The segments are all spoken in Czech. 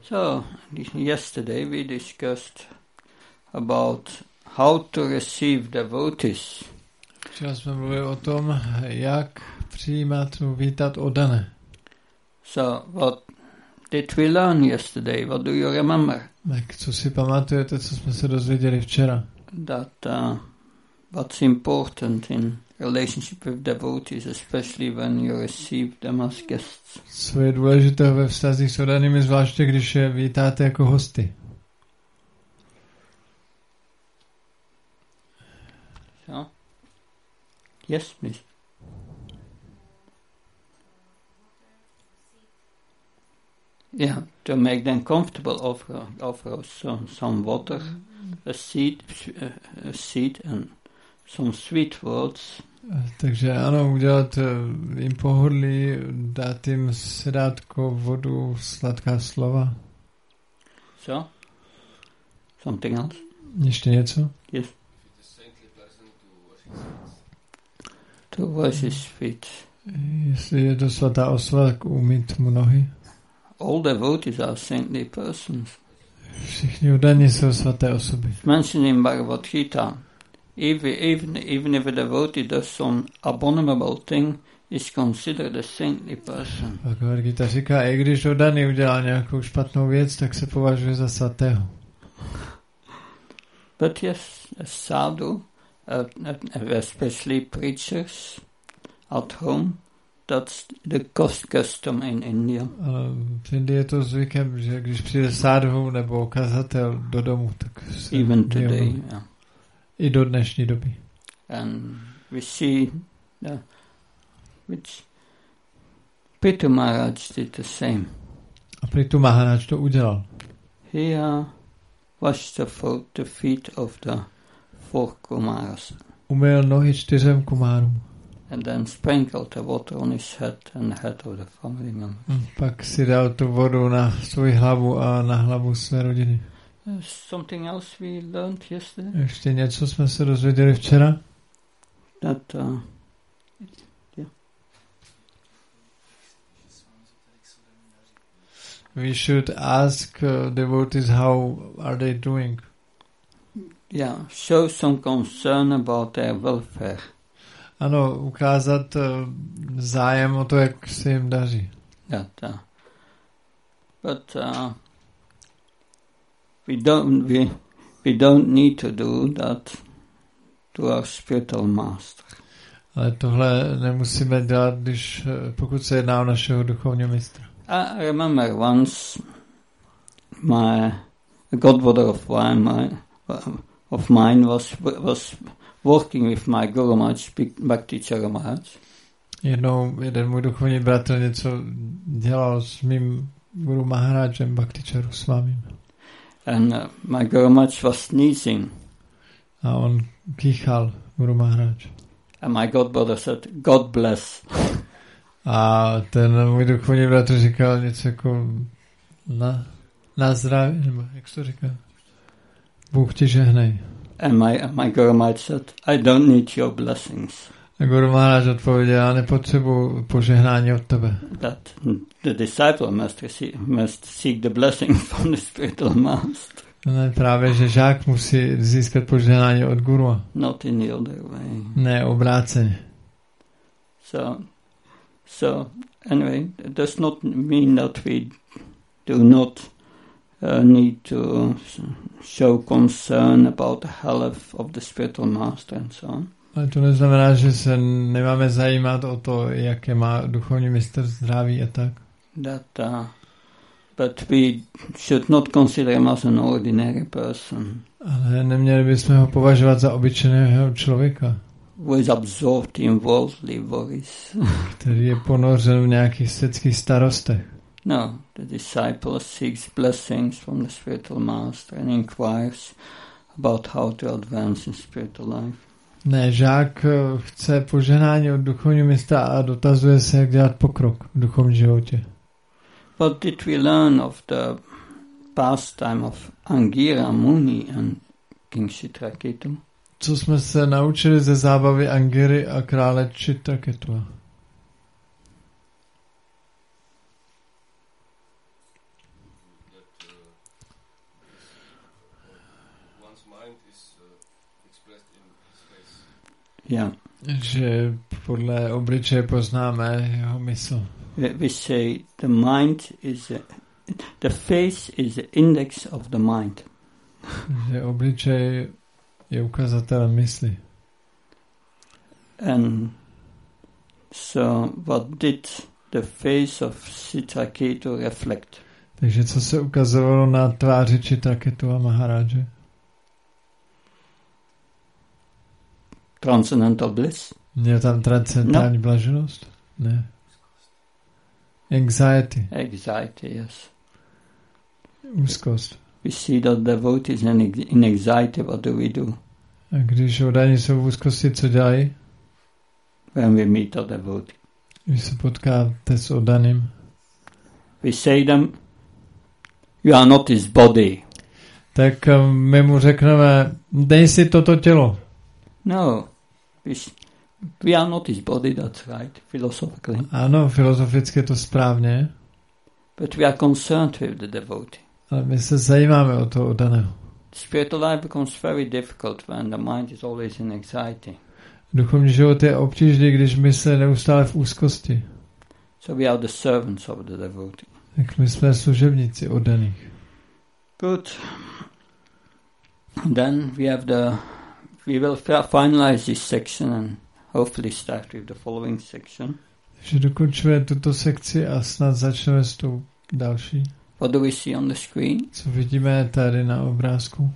So, yesterday we discussed about how to receive devotees. Včera jsme mluvili o tom, jak přijímat, vítat oddané. So, what did we learn yesterday? What do you remember? Tak co si pamatujete, co jsme se dozvěděli včera? That what's important in relationship with devotees, especially when you receive them as guests. Co je důležité ve vztazích s oddanými, zvláště když je vítáte jako hosty. So, yes, please. Yeah, to make them comfortable, offer some water, a seat and some sweet words. Takže ano, udělat jim pohodlí, dát jim sedátko, vodu, sladká slova. So, something else? Ještě něco? Yes. To wash his feet. Jestli je to svatá osoba, tak umýt mu nohy. All devotees are saintly persons. Všichni oddaní jsou svaté osoby. It's mentioned in Bhagavad Gita. Even if a devotee does some abominable thing, is considered a saintly person. Bhagavad Gita říká, i když oddaný udělal nějakou špatnou věc, tak se považuje za svatého. But yes, a sadhu, especially preachers at home, that's the custom in India. Ale v Indii je to zvykem, že když přijde sádhu nebo kazatel do domu, tak se even today, yeah. I do dnešní doby. And we see which Prithu Maharaj did the same. A Prithu Maharaj to udělal. He washed the feet of the 4 Kumaras. Umyl nohy 4 kumárům. And then sprinkled the water on his head and the head of the family members. Pak si dal tu vodu na svou hlavu a na hlavu své rodiny. Something else we learned yesterday? Ještě něco jsme se dozvěděli včera? That, yeah. We should ask devotees how are they doing. Yeah, show some concern about their welfare. Ano, ukázat zájem o to, jak se jim daří. That, but we don't need to do that to our spiritual master. Ale tohle nemusíme dělat, pokud se jedná o našeho duchovního mistra. I remember once a godbrother of mine was working with my Guru Maharaj, Bhaktichara Maharaj. Jednou jeden můj duchovní bratr něco dělal s mým Guru Maharajem Bhakticharu Swamim. And my Guru Maharaj was sneezing. A on kýchal, Guru Maharaj. And my godbrother said, God bless. A ten můj duchovní bratr říkal něco jako na zdraví, nebo jak to říká? Bůh ti žehnej. And my Guru Maharaj said, I don't need your blessings. A Guru Maharaj odpověděl, já nepotřebuji požehnání od tebe. That the disciple must seek the blessing from the spiritual master. Ne, právě, že žák musí získat požehnání od guru. Not in the other way. Ne, obráceně. So anyway, it does not mean that we do not need to show concern about the health of the spiritual master and so on. Ale to neznamená, že se nemáme zajímat o to, jaké má duchovní mistr zdraví a tak. But we should not consider him as an ordinary person. Ale neměli bychom ho považovat za obyčejného člověka. Who is absorbed in worldly worries. Který je ponořen v nějakých světských starostech. No, the disciple seeks blessings from the spiritual master and inquires about how to advance in spiritual life. Ne, žák chce požehnání od duchovního mistra a dotazuje se, jak dělat pokrok v duchovním životě. What did we learn of the pastime of Angira Muni and King Chitraketu? Co jsme se naučili ze zábavy Angiry a krále Chitraketua? Yeah. Že podle obličeje poznáme jeho mysl. We say the mind is the face is the index of the mind. Že obličej je ukazatel mysli. And so what did the face of Chitraketu reflect? Takže co se ukazovalo na tváři Chitraketu a Maharáže? Transcendental bliss? Měl tam transcendentální blaženost? Ne. Anxiety. Anxiety, yes. Úzkost. We see that devotees in anxiety, what do we do? A když oddaní jsou v úzkosti, co dělají? When we meet a devotee. Když se potkáte s oddaným. We say them, you are not his body. Tak my mu řekneme, dej si toto tělo. No, we are not his body, that's right, philosophically. Ano, filozoficky je to správně. But we are concerned with the devotee. Ale my se zajímáme o toho oddaného. Spiritual life becomes very difficult when the mind is always in anxiety. Duchovní život je obtížný, když my se neustále v úzkosti. So we are the servants of the devotee. Tak my jsme služebníci oddaných. Good. Then we will finalize this section and hopefully start with the following section. Takže dokončíme tuto sekci a snad začneme s tou další. What do we see on the screen? Co vidíme tady na obrázku?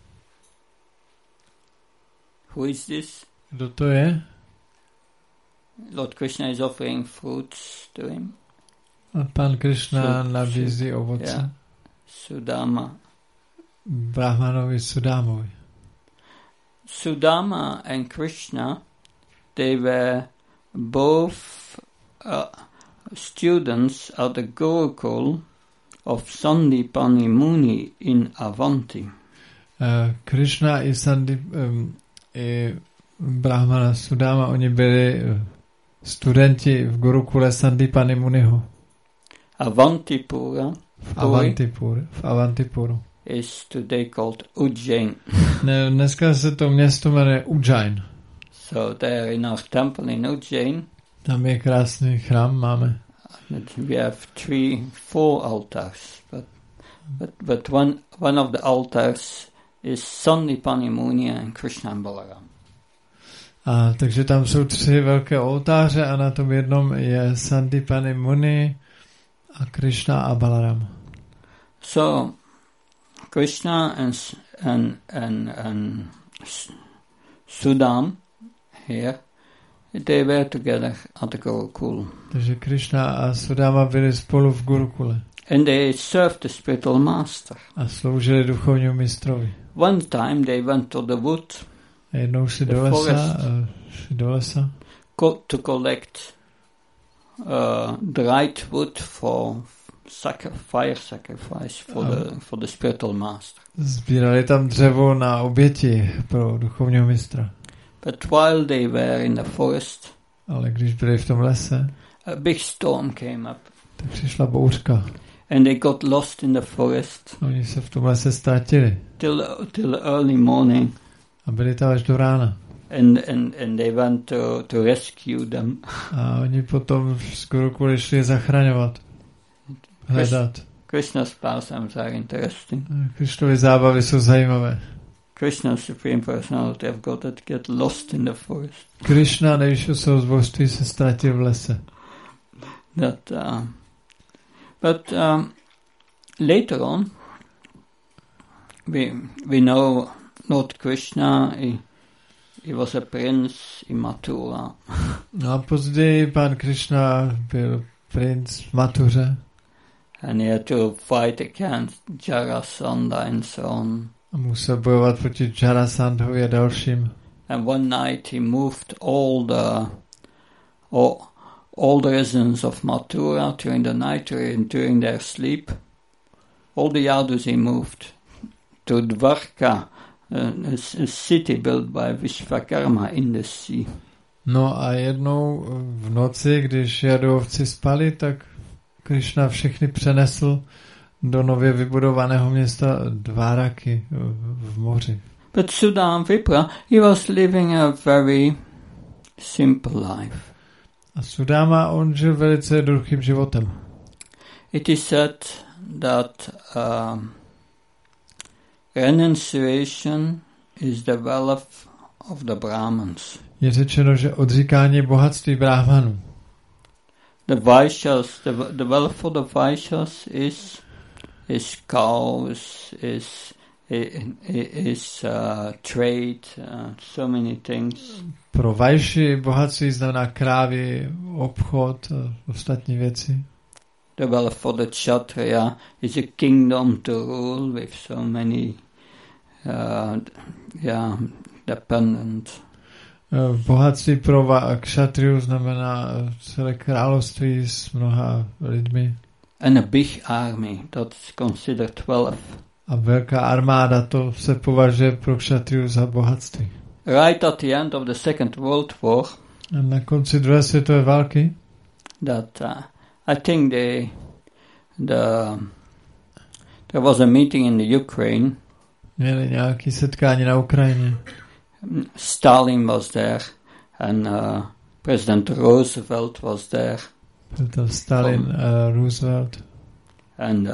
Who is this? Kdo to je? Lord Krishna is offering fruits to him. A pan Krishna nabízí ovoce. Yeah. Sudama. Brahmanovi Sudámovi. Sudama and Krishna, they were both students at the Gurukul of Sandipani Muni in Avanti. Krishna i i Brahmana Sudama, oni byli studenti v Gurukule Sandipani Muniho. Avantipura. V Avantipuru. Is today called Ujjain. Dneska se to město jmenuje Ujjain. So there in our temple in Ujjain. Tam je krásný chrám, máme. We have 4 altars, but one of the altars is Sandipani Muni and Krishna and Balaram. A takže tam jsou 3 velké oltáře a na tom jednom je Sandipani Muni a Krishna a Balaram. So Krishna and Sudam here, they were together at the Gurukul. Takže Krishna a Sudama byli spolu v Gurukule. And they served the spiritual master. A sloužili duchovnímu mistrovi. One time they went to the wood. A jednou šli do lesa. To collect dried wood for fire sacrifice for the spiritual master. Sbírali tam dřevo na oběti pro duchovního mistra. But while they were in the forest, ale když byli v tom lese, a big storm came up. Tak přišla bouřka. And they got lost in the forest. Oni se v tom lese ztratili. Till early morning. A byli tam až do rána. And they went to rescue them. A oni potom z Gurukuli šli zachraňovat. Hledat. Krishna's pastimes are interesting. Krishnovy zábavy jsou zajímavé. Krishna, Supreme Personality of Godhead, get lost in the forest. Krishna, nejvyšší osobnost, se ztratil v lese. But later on, we know Lord Krishna, he was a prince in Mathura. No a později pan Krishna byl princ v Mathuře. And he had to fight against Jarasandha and so on. A musel bojovat proti Jarasandhovi a dalším. And one night he moved all the residents of Mathura during the night and during their sleep. All the yadus he moved to Dvarka, a city built by Vishvakarma in the sea. No a jednou v noci, když jadovci spali, tak Krishna všechny přenesl do nově vybudovaného města Dváraky v moři. But Sudama Vipra, he was living a very simple life. A Sudama, on žil velice jednoduchým životem. It is said that renunciation is the wealth of the Brahmins. Je řečeno, že odříkání je bohatství Brahmanů. The Vaishyas, the wealth of the Vaishyas is cows, is trade, so many things. Pro Vajši bohatství znamená krávy, obchod a ostatní věci. The wealth of the Kshatriya is a kingdom to rule with so many dependent. Bohatství pro Kshatriyu znamená celé království s mnoha lidmi. And a big army, that's considered wealth. A velká armáda, to se považuje pro Kshatriyu za bohatství. Right at the end of the Second World War, a na konci druhé světové války, that I think there was a meeting in the Ukraine. Měli nějaké setkání na Ukrajině. Stalin was there and President Roosevelt was there. Byl tam Stalin, Roosevelt. And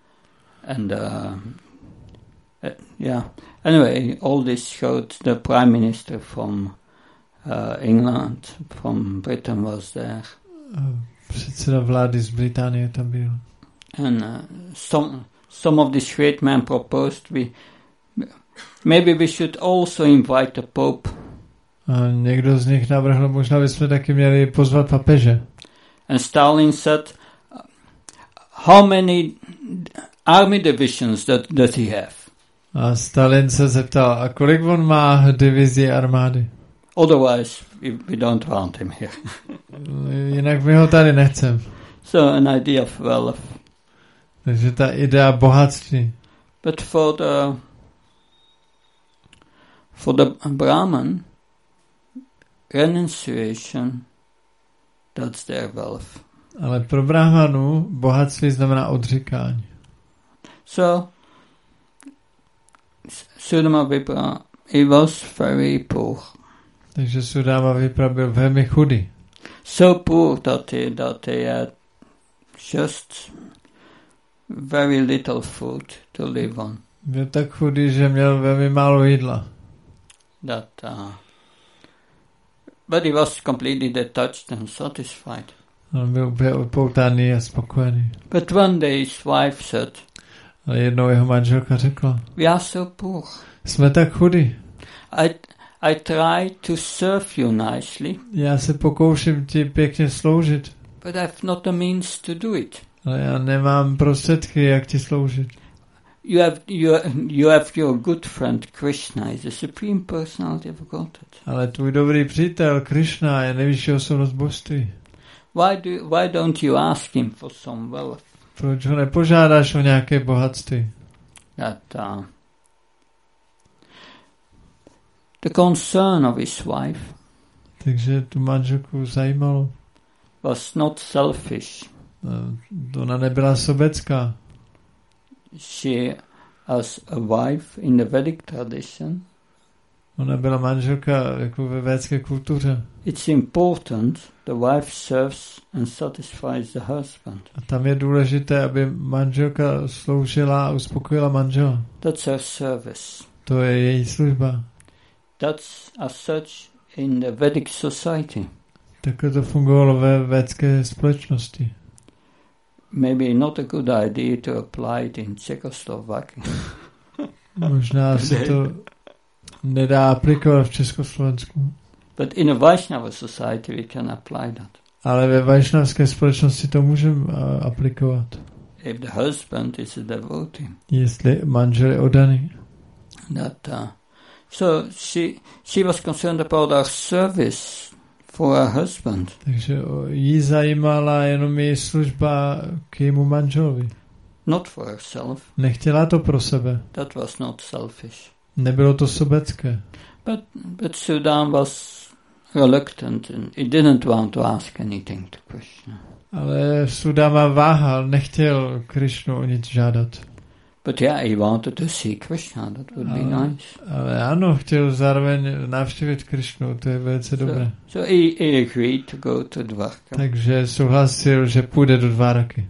yeah. Anyway, all this showed the Prime Minister from England, from Britain was there. Předseda vlády z Británie tam byl. And some of these great men proposed maybe we should also invite the Pope. A někdo z nich navrhl, možná bychom taky měli pozvat papeže. And Stalin said, how many army divisions does he have? A Stalin se zeptal, a kolik on má divizí armády? Otherwise, we don't want him here. Jinak my ho tady nechceme. So an idea of wealth. Takže ta idea bohatství. But for the Brahman, renunciation, that's their wealth. Ale pro Brahmanu bohatství znamená odříkání. So, Sudama Vipra, he was very poor. Takže Sudama Vipra byl velmi chudý. So poor that he had just very little food to live on. Byl tak chudý, že měl velmi málo jídla. But he was completely detached and satisfied. On byl úplně odpoutaný a spokojený. But one day his wife said, ale jednou jeho manželka řekla, we are so poor. Jsme tak chudí. I try to serve you nicely. Já se pokouším ti pěkně sloužit. But I have not the means to do it. Ale já nemám prostředky, jak ti sloužit. You have your good friend Krishna, is the supreme personality of Godhead. Ale tvůj dobrý přítel Krishna je nejvyšší osobnost božství. Why don't you ask him for some wealth? Proč ho nepožádáš o nějaké bohatství? The concern of his wife takže tu manželku zajímalo. Was not selfish. Ona nebyla sobecká. She, as a wife in the Vedic tradition, ona byla manželka jako ve védské kultuře. It's important the wife serves and satisfies the husband. A tam je důležité, aby manželka sloužila a uspokojila manžela. That's her service. To je její služba. That's as such in the Vedic society. Takhle to fungovalo ve védské společnosti. Maybe not a good idea to apply it in Czechoslovakia. Možná se to nedá aplikovat v Československu. But in a Vaishnava society we can apply that. Ale ve vaishnavské společnosti to můžeme aplikovat. If the husband is a devotee. Jestli manžel je oddaný. So she was concerned about our service for her husband. Takže jí zajímala jenom její služba k jejímu manželovi. Not for herself. Nechtěla to pro sebe. That was not selfish. Nebylo to sobecké. But Sudama was reluctant and he didn't want to ask anything to Krishna. Ale Sudama váhal, nechtěl Krishnu o nic žádat. But yeah, he wanted to see Krishna. That would be nice. Ale ano, chtěl zároveň navštívit Krišnu, to je velice dobré. So he agreed to go to Dwarka. Takže souhlasil, že půjde do Dváraky.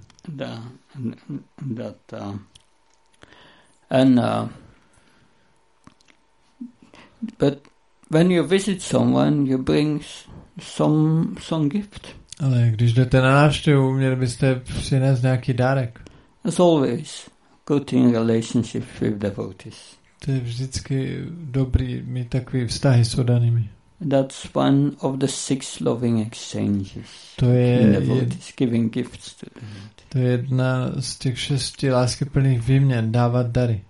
But when you visit someone, you bring some gift. Ale když jdete na návštěvu, měli byste přinést nějaký dárek. As always, good in relationships with devotees. To je vždycky dobrý mít takový vztahy s oddanými. That's one of the 6 loving exchanges. To je giving gifts to devotees. To je jedna z těch 6 láskyplných výměn, dávat dary.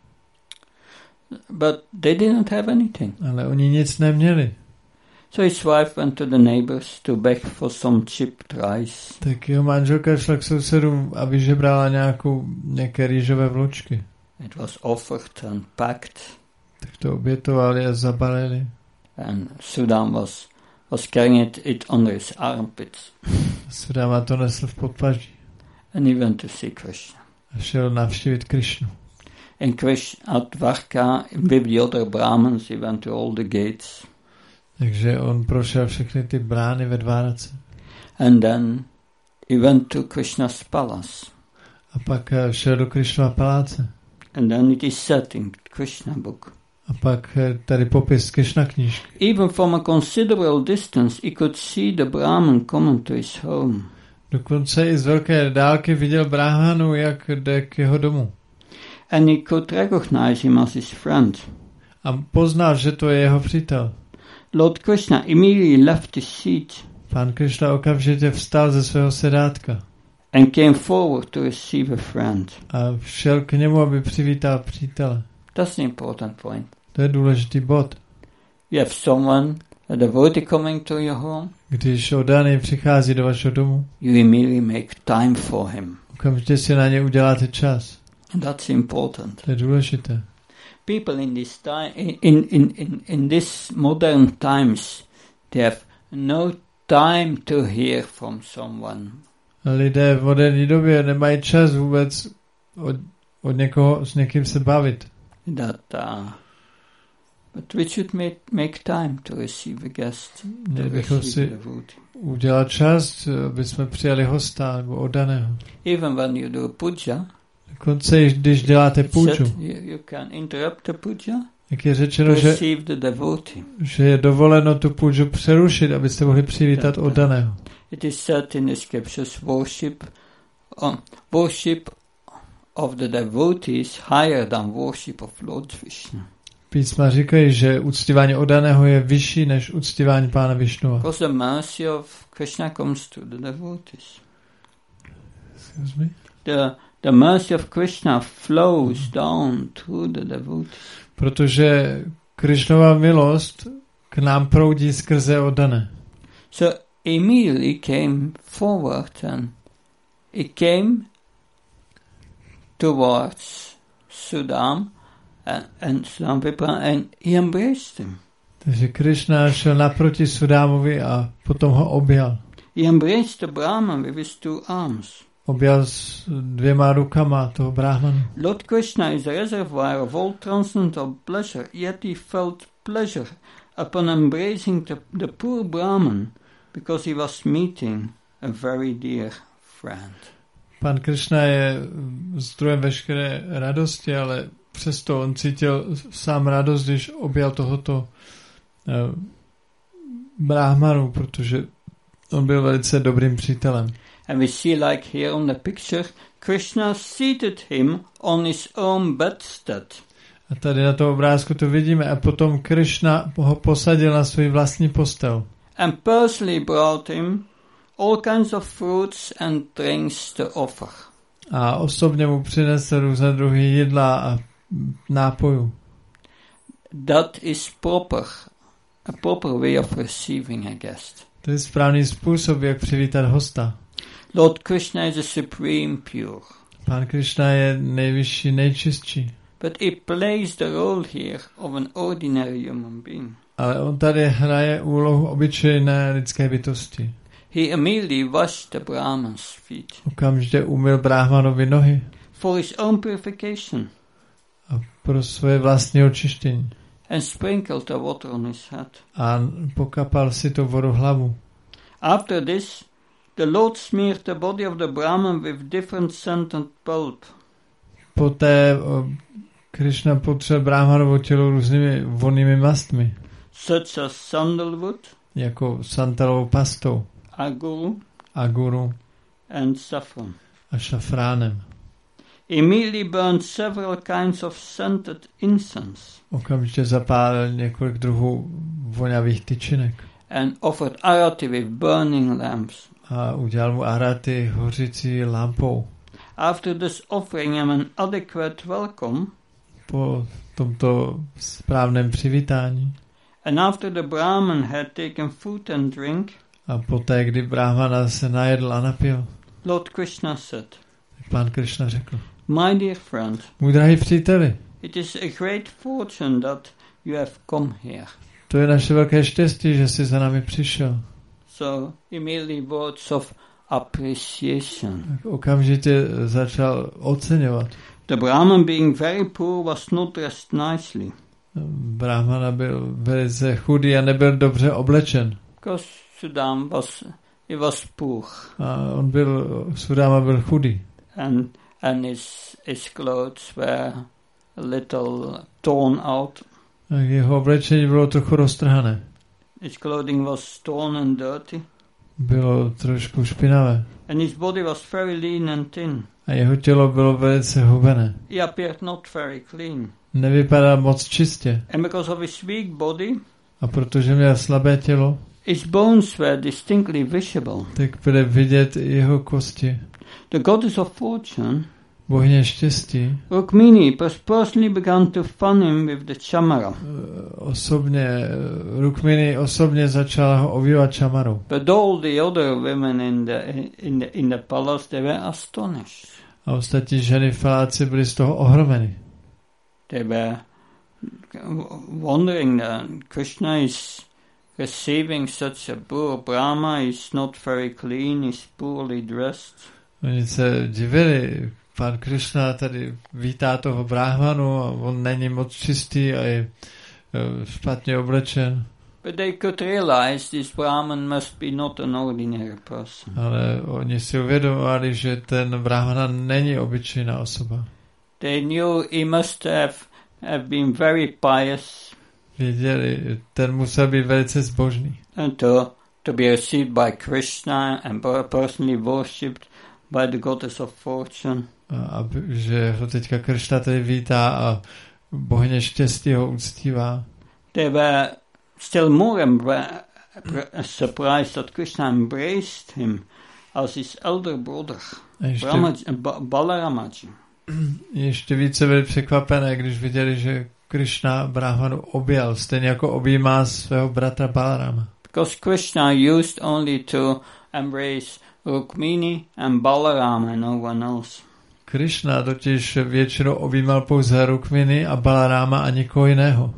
But they didn't have anything. Ale oni nic neměli. So his wife went to the neighbors to beg for some chipped rice. Tak jeho manželka šla k sousedům a vyžebrala nějaké rýžové vločky. It was offered and packed. Tak to obětovali a zabalili. And Sudama was carrying it under his armpits. Sudama to nesl v podpaží. And he went to see Krishna. A šel navštívit Krišnu. And Krishna at Dwarka with the other Brahmins, he went to all the gates. Takže on prošel všechny ty brány ve Dvárace. And then he went to Krishna's palace. A pak šel do Krišnova paláce. And then it is said in Krishna book. A pak tady popis Krishna knížky. Even from a considerable distance he could see the Brahman coming to his home. Dokonce i z velké dálky viděl Brahmanu, jak jde k jeho domu. And he could recognize him as his friend. A poznal, že to je jeho přítel. Lord Krishna immediately left his seat. Pán Krishna okamžitě vstal ze svého sedátka. And came forward to receive a friend. A šel k němu, aby přivítal přítele. That's the important point. To je důležitý bod. You have someone, a devotee coming to your home. Když oddaný přichází do vašeho domu, you immediately make time for him. Okamžitě si na ně uděláte čas. And that's important. To je důležité. People in this time, in this modern times, they have no time to hear from someone. Lidé v moderní době nemají čas vůbec od někoho s někým se bavit. But we should make time to receive a guest. Měli bychom si udělat čas, aby jsme přijali hosta nebo oddaného. Even when you do puja, dokonce když děláte puju, you can interrupt the puja, jak je řečeno, že je dovoleno tu puju přerušit, abyste mohli přivítat oddaného. It is said in the scriptures, worship of the devotees higher than worship of Lord Vishnu. Písma říkají, že uctívání oddaného je vyšší než uctívání Pána Višnua. Because the mercy of Krishna comes to the devotees. Excuse me? The mercy of Krishna flows down to the devotees. Protože Krishnova milost k nám proudí skrze oddané. So immediately came forward and he came towards Sudama and Sudama and he embraced him. Takže Krishna šel naproti Sudámovi a potom ho objal. He embraced the Brahman with his 2 arms. Objal s 2 rukama toho Brahmanu. Lord Krishna is a reservoir of all transcendental pleasure, yet he felt pleasure upon embracing the poor Brahman because he was meeting a very dear friend. Pan Krishna je zdrojem veškeré radosti, ale přesto on cítil sám radost, když objal tohoto Brahmanu, protože on byl velice dobrým přítelem. And we see like here on the picture, Krishna seated him on his own bedstead. A tady na tom obrázku to vidíme a potom Krishna ho posadil na svůj vlastní postel. And personally brought him all kinds of fruits and drinks to offer. A osobně mu přinesl různé druhy jídla a nápojů. That is a proper way of receiving a guest. To je správný způsob, jak přivítat hosta. Lord Krishna is the supreme pure. Pán Krishna je nejvyšší, nejčistší. But he plays the role here of an ordinary human being. Ale on tady hraje úlohu obyčejné lidské bytosti. He immediately washed the Brahman's feet. Okamžitě umyl Brahmanovi nohy. For his own purification. a pro svoje vlastní očištění. And sprinkled the water on his head. A pokapal si to vodu hlavu. After this, the Lord smeared the body of the Brahman with different scented pulp. Poté Krishna potřel Brahmanovo tělo různými vonnými mastmi, Such as sandalwood, jako santalovou pastou, aguru and saffron. a šafránem. Immediately burned several kinds of scented incense Okamžitě zapálil několik druhů vonavých tyčinek and offered arati with burning lamps. a udělal mu arati hořící lampou. After this offering him an adequate welcome, Po tomto správném přivítání and after the Brahman had taken food and drink, a poté, kdy Brahmana se najedl a napil, Lord Krishna said, pán Krishna řekl: My dear friend, můj drahý příteli, it is a great fortune that you have come here. to je naše velké štěstí, že jsi za námi přišel. So immediately words of appreciation. Okamžitě začal oceňovat. The Brahman, being very poor, was not dressed nicely, Brahmana byl velice chudý a nebyl dobře oblečen. because Sudam was poor, A Sudáma byl chudý. and his clothes were a little torn out. A jeho oblečení bylo trochu roztrhané. His clothing was torn and dirty, Bylo trošku špinavé. and his body was very lean and thin. A jeho tělo bylo velice hubené. He appeared not very clean. Nevypadal moc čistě. And because of his weak body, A protože měl slabé tělo, his bones were distinctly visible. tak byly vidět jeho kosti. The goddess of fortune, Bohyně štěstí, Rukmini, personally began to fun him with the chamara. Rukmini osobně začala ho ovývat čamarou. But all the other women in the palace, they were astonished. A ostatní ženy faláci byly z toho ohromeny. They were wondering that Krishna is receiving such a poor Brahma, he's not very clean, he's poorly dressed. Oni se divili, pan Krishna tady vítá toho Brahmanu a on není moc čistý a je špatně oblečen. But they could realize this Brahman must be not an ordinary person. Ale oni si uvědomovali, že ten Brahmana není obyčejná osoba. They knew he must have been very pious. Věděli, ten musel být velice zbožný. And to be received by Krishna and personally worshipped by the goddess of fortune. A že ho teďka Krishna tady vítá a bohyně štěstí ho uctívá. They were still more surprised that Krishna embraced him as his elder brother, Balaramaji. Ještě více byli překvapené, když viděli, že Krishna Brahmanu objal, stejně jako objímá svého bratra Balarama. Because Krishna used only to embrace Rukmini and Balarama and no one else. Krishna totiž většinou objímal pouze Rukmini a Balarama a nikoho jiného.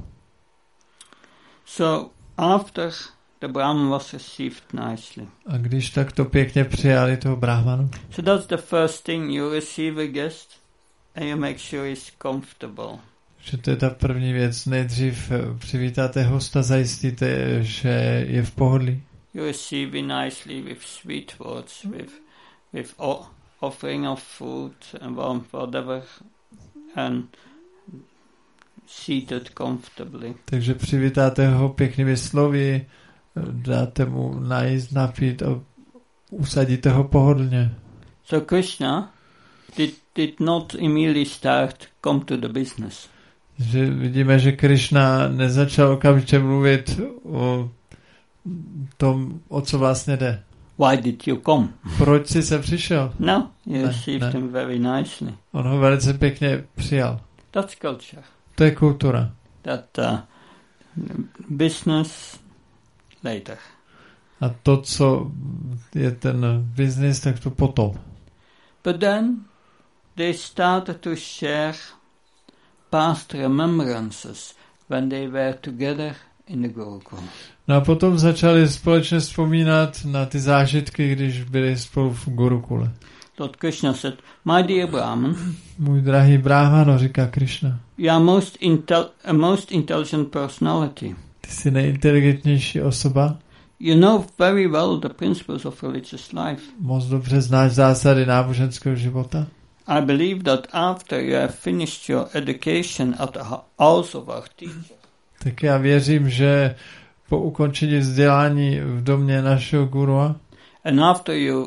So after the Brahman was received nicely. A když takto pěkně přijali toho Brahmanu. So that's the first thing, you receive a guest and you make sure he's comfortable. Že to je ta první věc. Nejdřív přivítáte hosta, zajistíte, že je v pohodlí. You receive him nicely with sweet words, with offering of food and whatever, and seated comfortably. Takže přivítáte ho pěknými slovy, dáte mu najíst, napít a usadíte ho pohodlně. So Krishna did not immediately start come to the business. Že vidíme, že Krishna nezačal okamžitě mluvit o tom, o co vlastně jde. Why did you come? Proč jsi se přišel? No, you received him very nicely. On ho velice pěkně přijal. That's culture. To je kultura. That business later. A to, co je ten business, tak to potom. But then they started to share past remembrances when they were together in the Gurukul. No a potom začali společně vzpomínat na ty zážitky, když byli spolu v Gurukule. Lord Krishna said, "My dear Brahman, můj drahý Brahmano, říká Krishna, you are a most intelligent personality. ty jsi nejinteligentnější osoba, You know very well the principles of religious life. moc dobře znáš zásady náboženského života. I believe that after you have finished your education at the house of our teacher, Tak já věřím, že po ukončení vzdělání v domě našeho gurua and after you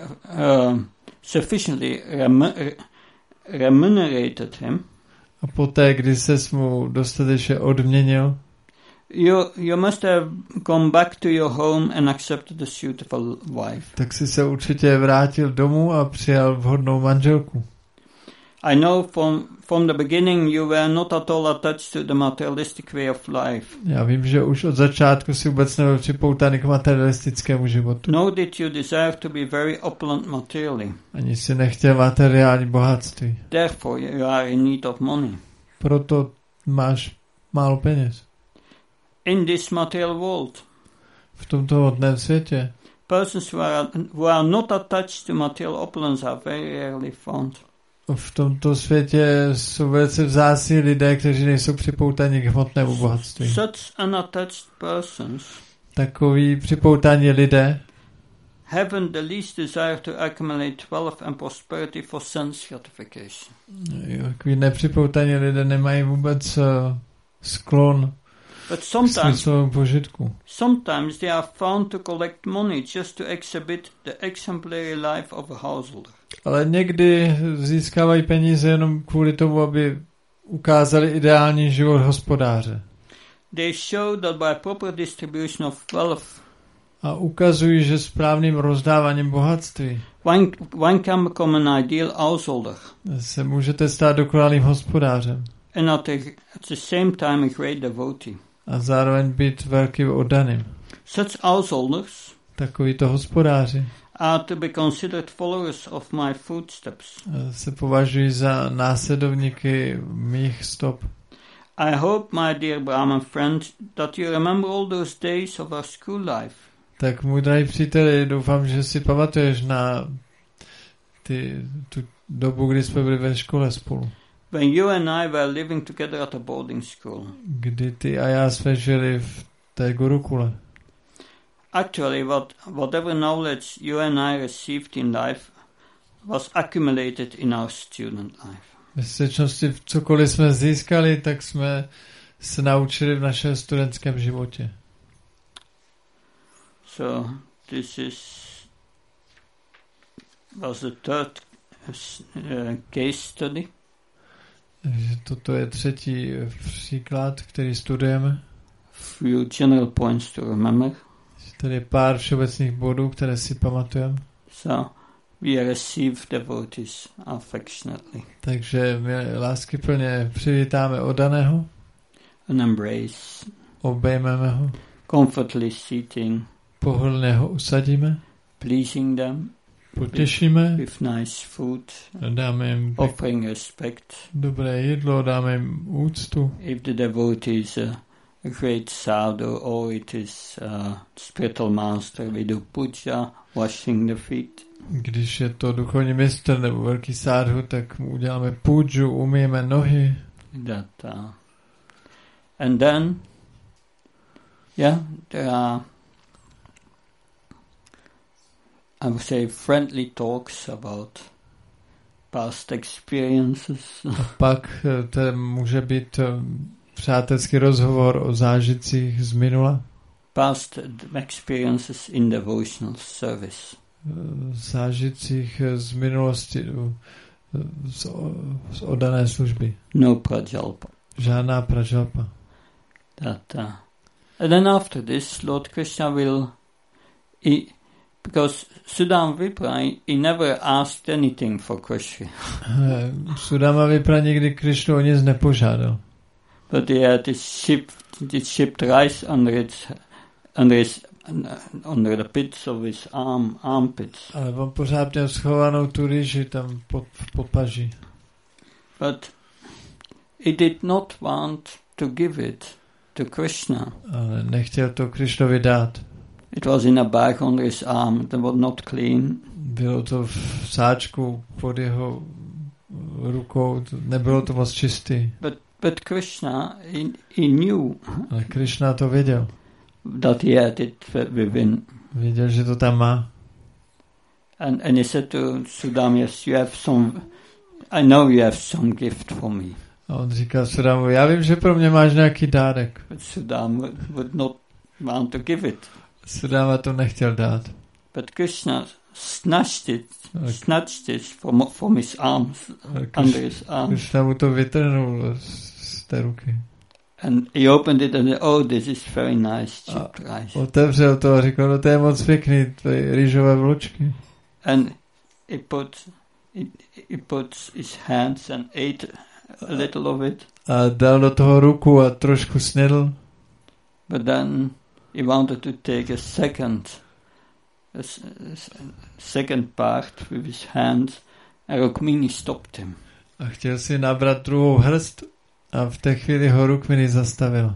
sufficiently remunerated him, a poté, kdy ses mu dostatečně odměnil, you must have gone back to your home and accepted a suitable wife. tak si se určitě vrátil domů a přijal vhodnou manželku. I know from the beginning you were not at all attached to the materialistic way of life. Já vím, že už od začátku si vůbec nebyl připoutaný k materialistickému životu. Nor did you desire to be very opulent materially. Ani si nechtěl materiální bohatství. Therefore you are in need of money. Proto máš málo peněz. In this material world, V tomto hodném světě persons who are not attached to material opulence are very rarely found. v tomto světě jsou velice vzácní lidé, kteří nejsou připoutaní k hmotnému bohatství. Such unattached persons Takoví připoutaní lidé haven't the least desire to accumulate wealth and prosperity for sense gratification. Takoví nepřipoutaní lidé nemají vůbec sklon But k sometimes smyslovému požitku. they are found to collect money just to exhibit the exemplary life of a householder. Ale někdy získávají peníze jenom kvůli tomu, aby ukázali ideální život hospodáře. They show that by proper distribution of wealth, A ukazují, že správným rozdáváním bohatství one can become an ideal householder se můžete stát dokonalým hospodářem and at the same time a great devotee. a zároveň být velkým oddaným. Such householders Takovýto hospodáři are to be considered followers of my footsteps. se považují za následovníky mých stop. I hope, my dear Brahman friend, that you remember all those days of our school life. Tak můj drahý příteli, doufám, že si pamatuješ na tu dobu, kdy jsme byli ve škole spolu. When you and I were living together at a boarding school. Kdy ty a já jsme žili v té gurukule. Actually, whatever knowledge you and I received in life was accumulated in our student life. V skutečnosti cokoliv jsme získali, tak jsme se naučili v našem studentském životě. So this was the third case study. Takže toto je třetí příklad, který studujeme. Few general points to remember. Tady je pár všeobecných bodů, které si pamatujeme. So we receive devotees affectionately. Takže my láskyplně přivítáme oddaného. An embrace. Obejmeme ho. Comfortably seating. Pohodlně ho usadíme. Pleasing them. Potěšíme. With nice food. Dáme jim offering respect. Dobré jídlo, dáme jim úctu. If the devotee is a great sadhu or it is a spiritual master, we do puja, washing the feet. Když je to duchovní mistr nebo velký sádhu, tak mu uděláme půdžu, umyjeme nohy. And then, there are, I would say, friendly talks about past experiences. A pak to může být přátelský rozhovor o zážitcích z minula. Past experiences in devotional service. Zážitcích z minulosti z oddané služby. No prajalpa. Žádná prajalpa. And then after this, Lord Krishna will, because Sudama Vipra, he never asked anything for Krishna. Sudama Vipra nikdy Krishnu o nic nepožádal. But he had this shipped rice under the pits of his armpits. Ale on pořád měl schovanou tu rýži tam pod paží. But he did not want to give it to Krishna. Ale nechtěl to Krishnovi dát. It was in a bag under his arm that was not clean. Bylo to v sáčku pod jeho rukou, nebylo to moc čistý. But Krishna, he knew. Ale Krishna to věděl. That he had it within. Věděl, že to tam má. And he said to Sudama, yes, you have some, I know you have some gift for me. A on říkal Sudamu, já vím, že pro mě máš nějaký dárek. But Sudama would not want to give it. Sudama to nechtěl dát. But Krishna snatched it from his arms, under his arms. Krishna mu to vytrhnul z té ruky. And he opened it and said, oh, this is very nice cheap rice. Otevřel to a říkal, no to je moc pěkný, to je rýžové vločky. And he put his hands and ate a little of it. A dal do toho ruku a trošku snědl. But then he wanted to take a second part with his hands, and Rukmini stopped him. A chtěl si nabrat druhou hrst a v té chvíli ho Rukmini zastavil.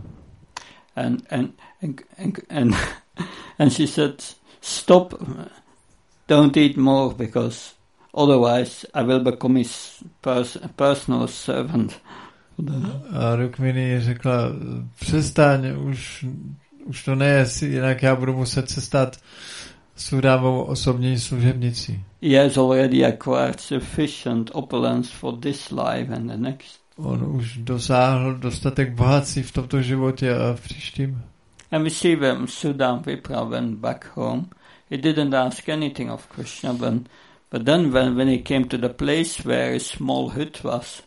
And she said, stop, don't eat more, because otherwise I will become his personal servant. A Rukmini řekla, přestaň, už to nejes, jinak já budu muset se stát Sudámovou osobní služebnicí. He has already acquired sufficient opulence for this life and the next. On už dosáhl dostatek bohatství v tomto životě a v příštím. And we see when Sudam Vipra went back home, he didn't ask anything of Krishna, but then when he came to the place where a small hut was.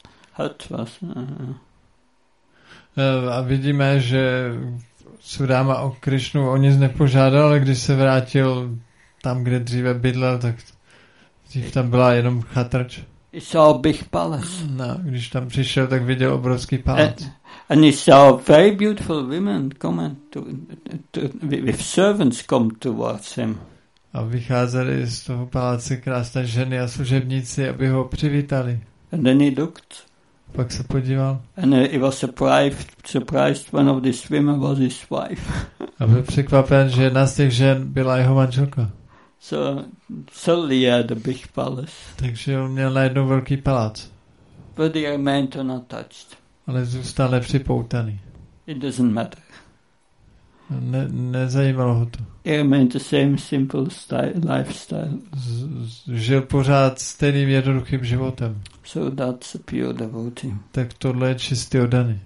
A vidíme, že Sudama o Krishnu o nic nepožádal, ale když se vrátil tam, kde dříve bydlel, tak dřív tam byla jenom chatrč. He saw a big palace. No, když tam přišel, tak viděl obrovský palác. And he saw very beautiful women come with servants come towards him. A vycházeli z toho paláce krásné ženy a služebníci, aby ho přivítali. And then he looked. Pak se podíval. And he was surprised one of these women was his wife. A byl překvapen, že jedna z těch žen byla jeho manželka. So suddenly he had a big palace. Takže on měl najednou velký palác. But he remained unattached. Ale zůstal nepřipoutaný. It doesn't matter. Nezajímalo ho to. He remained the same simple lifestyle. Žil pořád stejným jednoduchým životem. So that's a pure devotee. Tak tohle je čistý oddaný.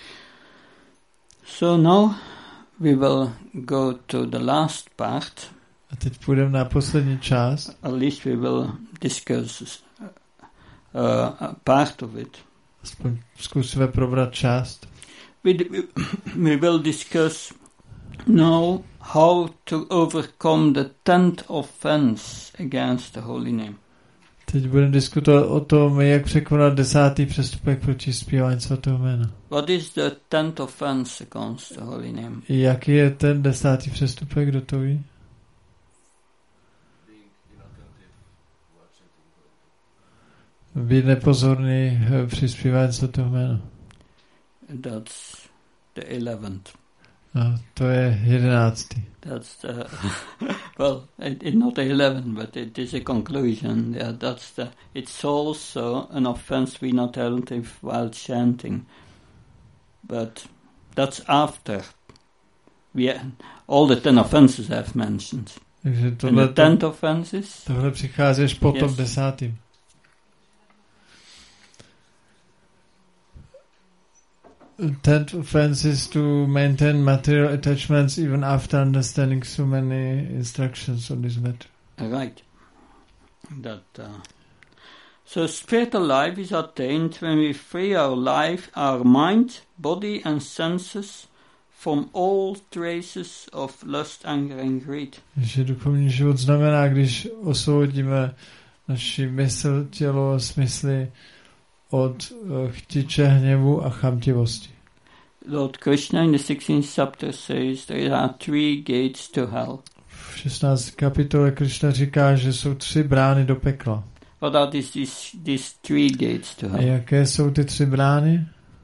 So now we will go to the last part. A teď půjdeme na poslední část. At least we will discuss a part of it. Aspoň zkusíme probrat část. We will discuss now how to overcome the 10th offense against the holy name. Teď budeme diskutovat o tom, jak překonat 10. přestupek proti zpívání svatého jména. What is the 10th offense against the holy name? Jaký je ten 10. přestupek, kdo to ví? Být nepozorný při zpívání svatého jména. That's the 11th. A to je 11. That's the well, it's not the 11th, but it is a conclusion. Yeah, it's also an offense we not attentive while chanting, but that's after all the 10 offenses I've mentioned. Takže tohle, the 10th offenses. Tohle přichází až po tom 10. Tenth offense is to maintain material attachments even after understanding so many instructions on this matter. Right. So spiritual life is attained when we free our mind, body and senses from all traces of lust, anger and greed. Že duchovní život znamená, když osvobodíme naši mysl, tělo, smysly od chtiče, hněvu a chamtivosti. Lord Krishna in the 16th chapter says there are 3 gates to hell. V 16. kapitole Krishna říká, že jsou 3 brány do pekla. What are these 3 gates to hell? A jaké jsou ty 3 brány?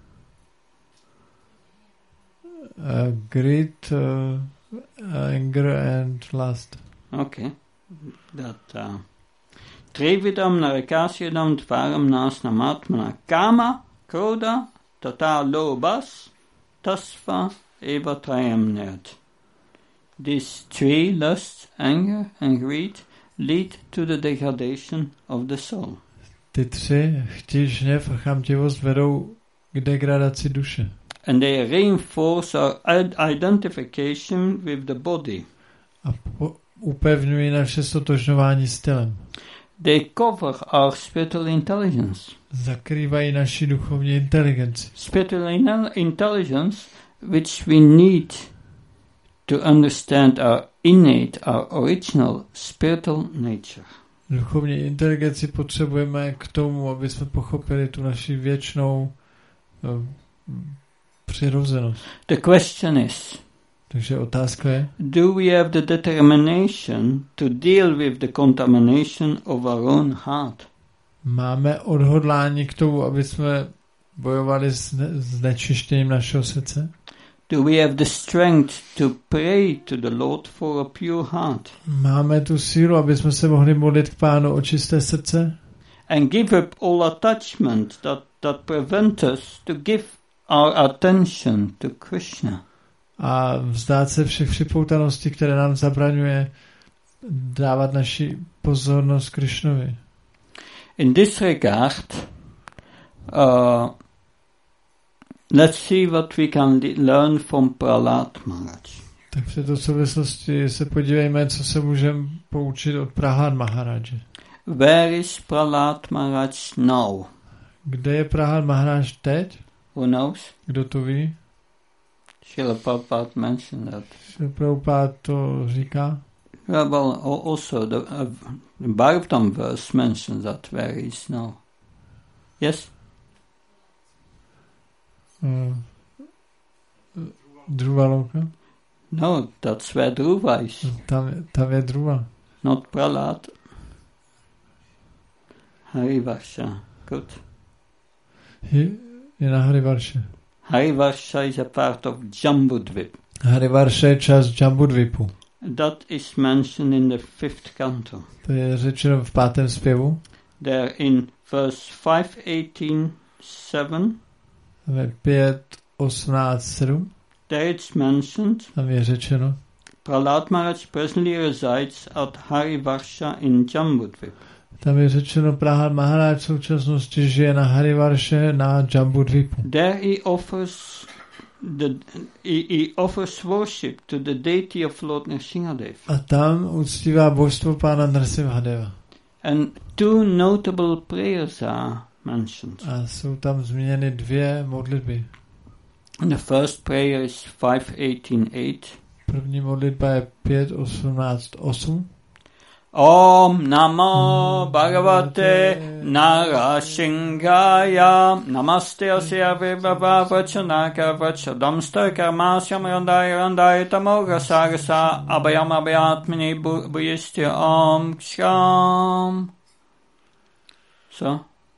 Greed, anger and lust. Okay. Trividam narakasyadam tvaram nasnam atmana kama, kroda, tata lobas, tasva eva trayam nerd. These three, lust, anger and greed, lead to the degradation of the soul. Ty tři, chtíč, hněv a chamtivost, vedou k degradaci duše. And they reinforce our identification with the body. A upevňují naše stotožňování s tělem. They cover our spiritual intelligence. Zakrývají naši duchovní inteligenci. Spiritual intelligence which we need to understand our innate, our original spiritual nature. Duchovní inteligenci potřebujeme k tomu, aby jsme pochopili tu naši věčnou přirozenost. The question is, takže otázka je, do we have the determination to deal with the contamination of our own heart? Máme odhodlání k tomu, aby jsme bojovali s znečištěním našeho srdce? Do we have the strength to pray to the Lord for a pure heart? Máme tu sílu, aby jsme se mohli modlit k Pánu o čisté srdce? And give up all attachment that prevent us to give our attention to Krishna. A vzdát se všech připoutaností, které nám zabraňuje dávat naši pozornost Krishnovi. In this regard, let's see what we can learn from Prahlad Maharaj. Tak v této souvislosti se podívejme, co se můžeme poučit od Prahlad Maharaje. Where is Prahlad Maharaj now? Kde je Prahlad Maharaj teď? Who knows? Kdo to ví? Srila Prabhupada mentioned that. Srila Prabhupada to říká? Yeah, well, also the Bhagavatam verse mentions that where he is now. Yes? Dhruva Loka? No, that's where Dhruva is. Tam je Dhruva. Not Prahlad. Harivarsha. Good. Je na Harivarsha. Harivarsha is a part of Jambudvip. Harivarsha je část Jambudvipu. That is mentioned in the 5th canto. To je řečeno v 5. zpěvu. There in verse 5:18:7. Ve 5:18:7. There it's mentioned. Tam je řečeno. Prahlad Maharaj presently resides at Harivarsha in Jambudvip. Tam je řečeno, Prahlad Maharaj v současnosti žije na Harivarshe na Jambudvipu. There he offers worship to the deity of Lord Nrsimhadev. A tam uctívá božstvo Pána Nrsimhadeva. And two notable prayers are mentioned. A jsou tam zmíněny dvě modlitby. The first prayer is 5:18:8. První modlitba je 5:18:8. Om Namo Bhagavate Narasimhaya Namaste Asya Vibhava Vachanaka Vachadamsta Karmasyam Randaya Tamoga Sarasa Abhayam Abhyatmini Bhuyistya Om Ksham. So,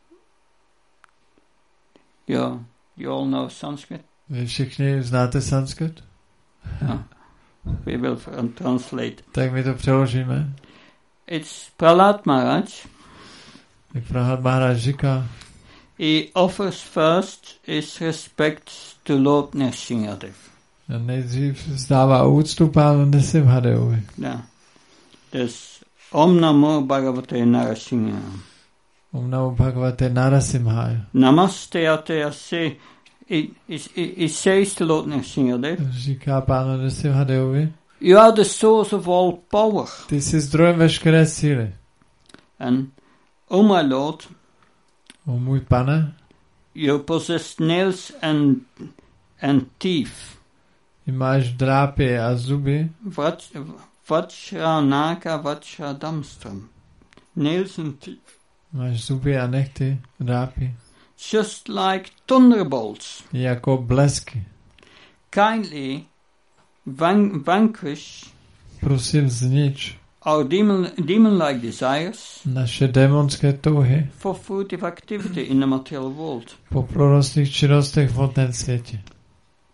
you all know Sanskrit? Vy všichni znáte sanskrit? No. We will translate. Tak my to přeložíme. It's Prahlad Maharaj. Jak Prahlad Maharaj říká, he offers first his respect to Lord Nrsimhadev. Nejdřív vzdává úctu Pánu Nrsimhadevovi. Yeah. There's Om Namo Bhagavate Narasimhaya. Om Namo Bhagavate Narasimhaya. Namaste Ate Asi. He says to Lord Nrsimhadev, říká Pánu Nrsimhadevovi, you are the source of all power. Ty jsi zdrojem veškeré síly. And, oh my Lord, o můj Pane, you possess nails and teeth. Ty máš drápy a zuby. Vajra Naga Vajra Damstram. Nails and teeth. Máš zuby a nechty, drápy. Just like thunderbolts. Jako blesky. Kindly vanquish. Prosím, znič our demon-like desires. Naše démonské touhy. For fruitive activity in the material world. Po plodnostných činnostech v hmotném světě.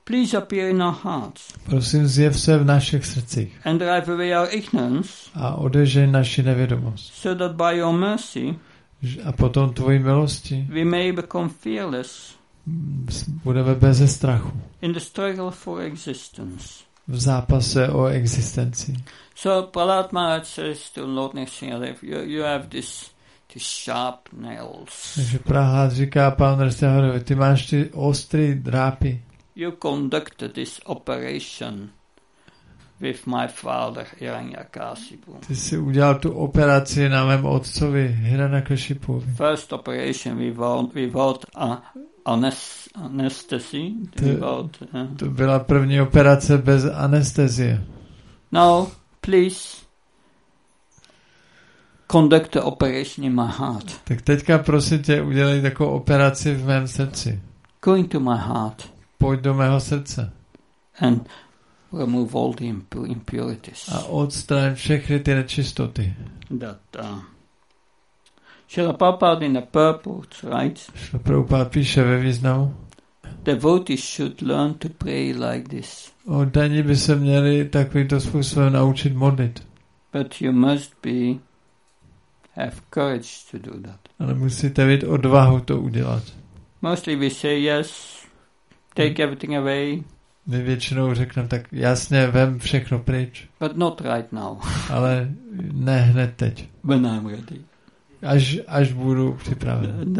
please appear in our hearts. Prosím, zjev se v našich srdcích And drive away our ignorance, a odežej naši nevědomost. so that by your mercy A potom tvojí milosti we may become fearless budeme beze strachu in the struggle for existence. v zápase o existenci. So Prahlad Maharaj says to Lord Nrsimhadev, you have this sharp nails. Takže Prahlad říká pán Nrsimhadevovi, ty máš ty ostrý drápy. You conducted this operation with my father Hiranyakashipu. Ty jsi udělal tu operaci na mém otcovi Hiranyakashipuvi. First operation without anesthesia. To byla první operace bez anestezie. Now, please conduct the operation in my heart. Tak teďka prosím tě, udělej takovou operaci v mém srdci. Go into my heart. Pojď do mého srdce. And remove all the impurities. A odstraň všechny ty nečistoty. That Srila Prabhupada in the purport writes, Prabhupada píše ve významu, devotees should learn to pray like this. Oddaní by se měli takovýmto způsobem naučit modlit. But you must have courage to do that. Ale musíte mít odvahu to udělat. Mostly we say yes, take everything away. My většinou řekneme tak jasně, vem všechno pryč. But not right now. Ale ne hned teď. When I'm ready. Až budu připraven.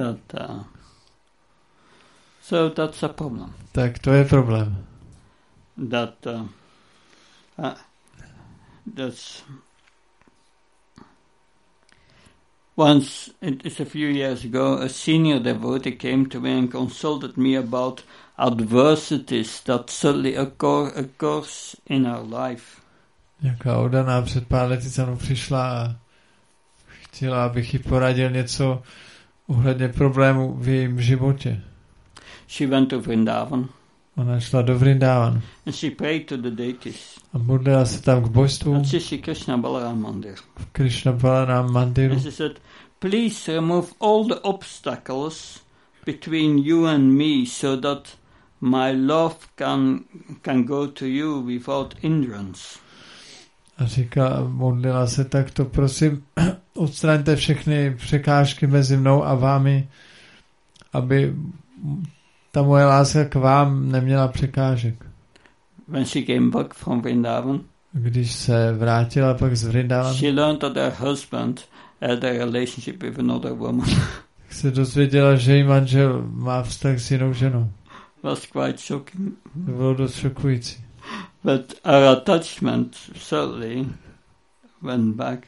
So that's a problem. Tak to je problém. That's once, it's a few years ago, a senior devotee came to me and consulted me about adversities that suddenly occurs in our life. Nějaká oddaná před pár lety za mnou přišla a chtěla, abych jí poradil něco ohledně problémů v jejím životě. She went to Vrindavan. Ona šla do Vrindavan. And she prayed to the deities. A modlila se tam k božstvu. At Shri Krishna Balaram Mandir. V Krishna Balaram Mandiru. And she said, please remove all the obstacles between you and me so that my love can go to you without hindrance. A říká, modlila se takto, prosím, odstraňte všechny překážky mezi mnou a vámi, aby ta moje láska k vám neměla překážek. When she came back from Vrindavan, když se vrátila pak z Vrindavanu, she learned that her husband had a relationship with another woman. se dozvěděla, že její manžel má vztah s jinou ženou. Was quite shocking. To bylo dost šokující. But our attachment certainly went back.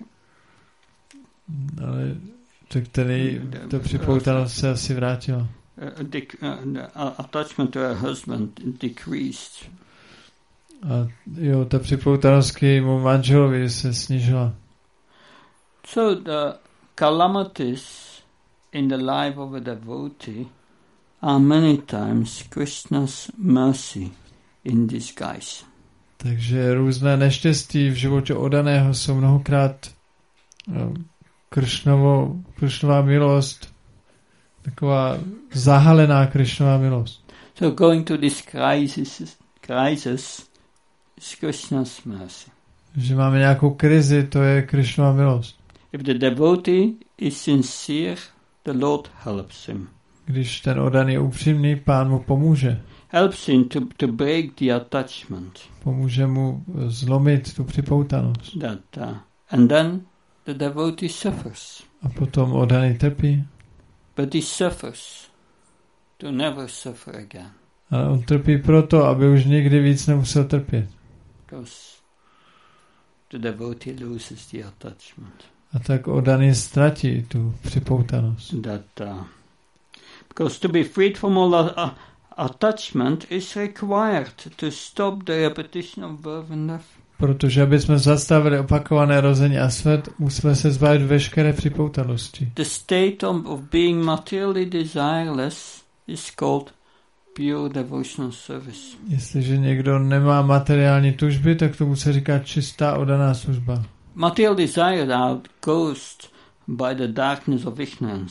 Ale tak to připoutanost se asi vrátila. The attachment to her husband decreased. A jo, ta připoutanost k jejímu manželovi se snížila. So the calamities in the life of a devotee are many times Krishna's mercy in disguise. Takže různé neštěstí v životě oddaného jsou mnohokrát Krishnova milost, taková zahalená Krishnova milost. So going to this crisis is Krishna's mercy. Že máme nějakou krizi, to je Krishnova milost. If the devotee is sincere, the Lord helps him. Když ten oddaný je upřímný, Pán mu pomůže. Helps him to break the attachment. Pomůže mu zlomit tu připoutanost. And then the devotee suffers. A potom oddaný trpí. But he suffers to never suffer again. Ale on trpí proto, aby už nikdy víc nemusel trpět. Because the devotee loses the attachment. A tak oddaný ztratí tu připoutanost. Because to be freed from all attachment is required to stop the repetition of birth and death. Protože aby jsme zastavili opakované rození a smrt, musíme se zbavit veškeré připoutanosti. The state of being materially desireless is called pure devotional service. Jestliže někdo nemá materiální tužby, tak tomu se říká čistá oddaná služba. Material desire are caused by the darkness of ignorance.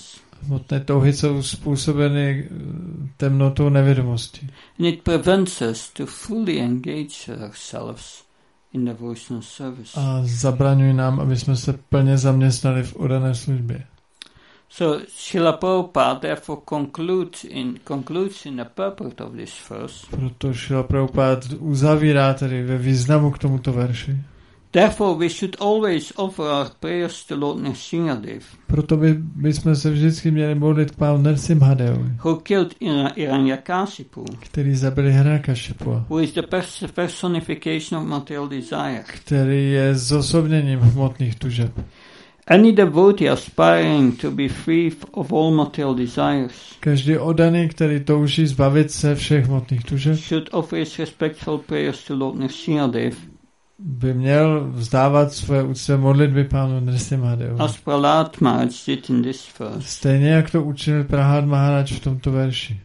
Hmotné touhy jsou způsobeny temnotou nevědomosti. And it prevents us to fully engage ourselves in devotional service. A zabraňují nám, aby jsme se plně zaměstnali v oddané službě. So Srila Prabhupada therefore concludes in the purport of this verse. Proto Srila Prabhupada uzavírá tedy ve významu k tomuto verši. Therefore we should always offer our prayers to Lord Nrsimhadev. Proto bychom se vždycky měli modlit k Pánu Nrsimhadevovi, Who killed Hiranyakashipu, který zabili Hiranyakashipu, who is the personification of material desire. který je zosobněním hmotných tužeb. Any devotee aspiring to be free of all material desires Každý oddaný, který touží zbavit se všech hmotných tužeb, should offer his respectful prayers to Lord Nrsimhadev, by měl vzdávat své úctvé modlitby Pánu Nrsimhadevovi. as Prahlad Maharaj did in this verse. Stejně jak to učinil Prahlad Maharaj v tomto verši.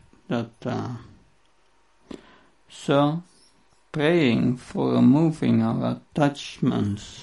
So, praying for removing our attachments,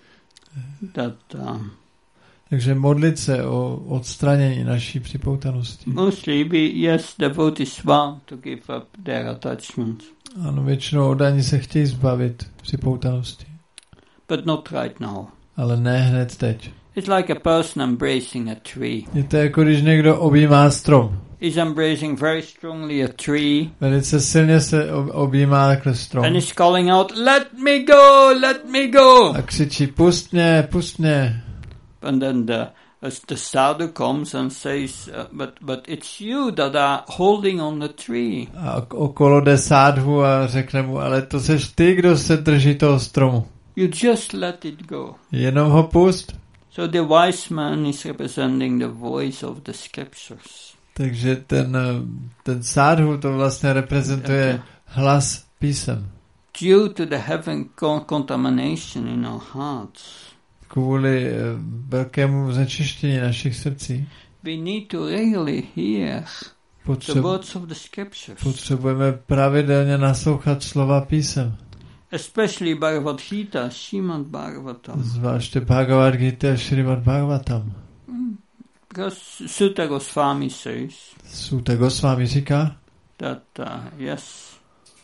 Takže modlit se o odstranění naší připoutanosti. mostly devotees want to give up their attachments, Ano, většinou oddaní se chtějí zbavit připoutanosti. but not right now. Ale ne hned teď. It's like a person embracing a tree. Je to jako když někdo objímá strom. He's embracing very strongly a tree. Velice silně se objímá takhle strom. And he's calling out, let me go, let me go. A křičí, pust mě, pust mě. And then the sadhu comes and says, but it's you that are holding on the tree. A okolo jde sádhu a řekne mu, ale to seš ty, kdo se drží toho stromu. You just let it go. Jenom ho pust. So the wise man is representing the voice of the scriptures. Takže ten sádhu to vlastně reprezentuje hlas písem. Due to the heaven contamination in our hearts, kvůli velkému znečištění našich srdcí, we need to really hear the words of the scriptures. Potřebujeme pravidelně naslouchat slova písem. Especially Bhagavad Gita, Srimad Bhagavatam. Zvláště Bhagavad Gita a Srimad Bhagavatam. Because Sutta Goswami says, Sutta Goswami říká, that yes,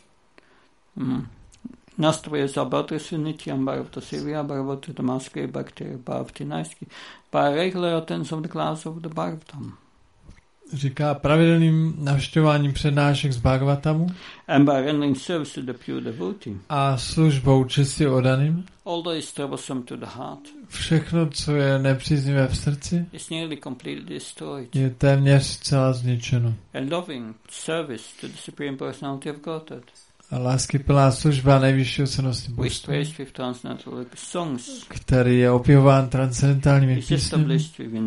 Nastvoje Zabhadra Sunityam Bhagavata Sivya Bhagavata Damaskri Bhakti Bhavati Naisky by regular attendance of the class of the Bhagavatam. Říká pravidelným navštěvováním přednášek z Bhagavatamu and by rendering service to the pure devotee. A službou čistě oddaným. All that is troublesome to the heart. Všechno, co je nepříznivé v srdci, is nearly completely destroyed. Je téměř zcela zničeno. And loving service to the Supreme Personality of Godhead. A láskyplná služba nejvyššího cennosti božství, který je opěvován transcendentálními písněmi,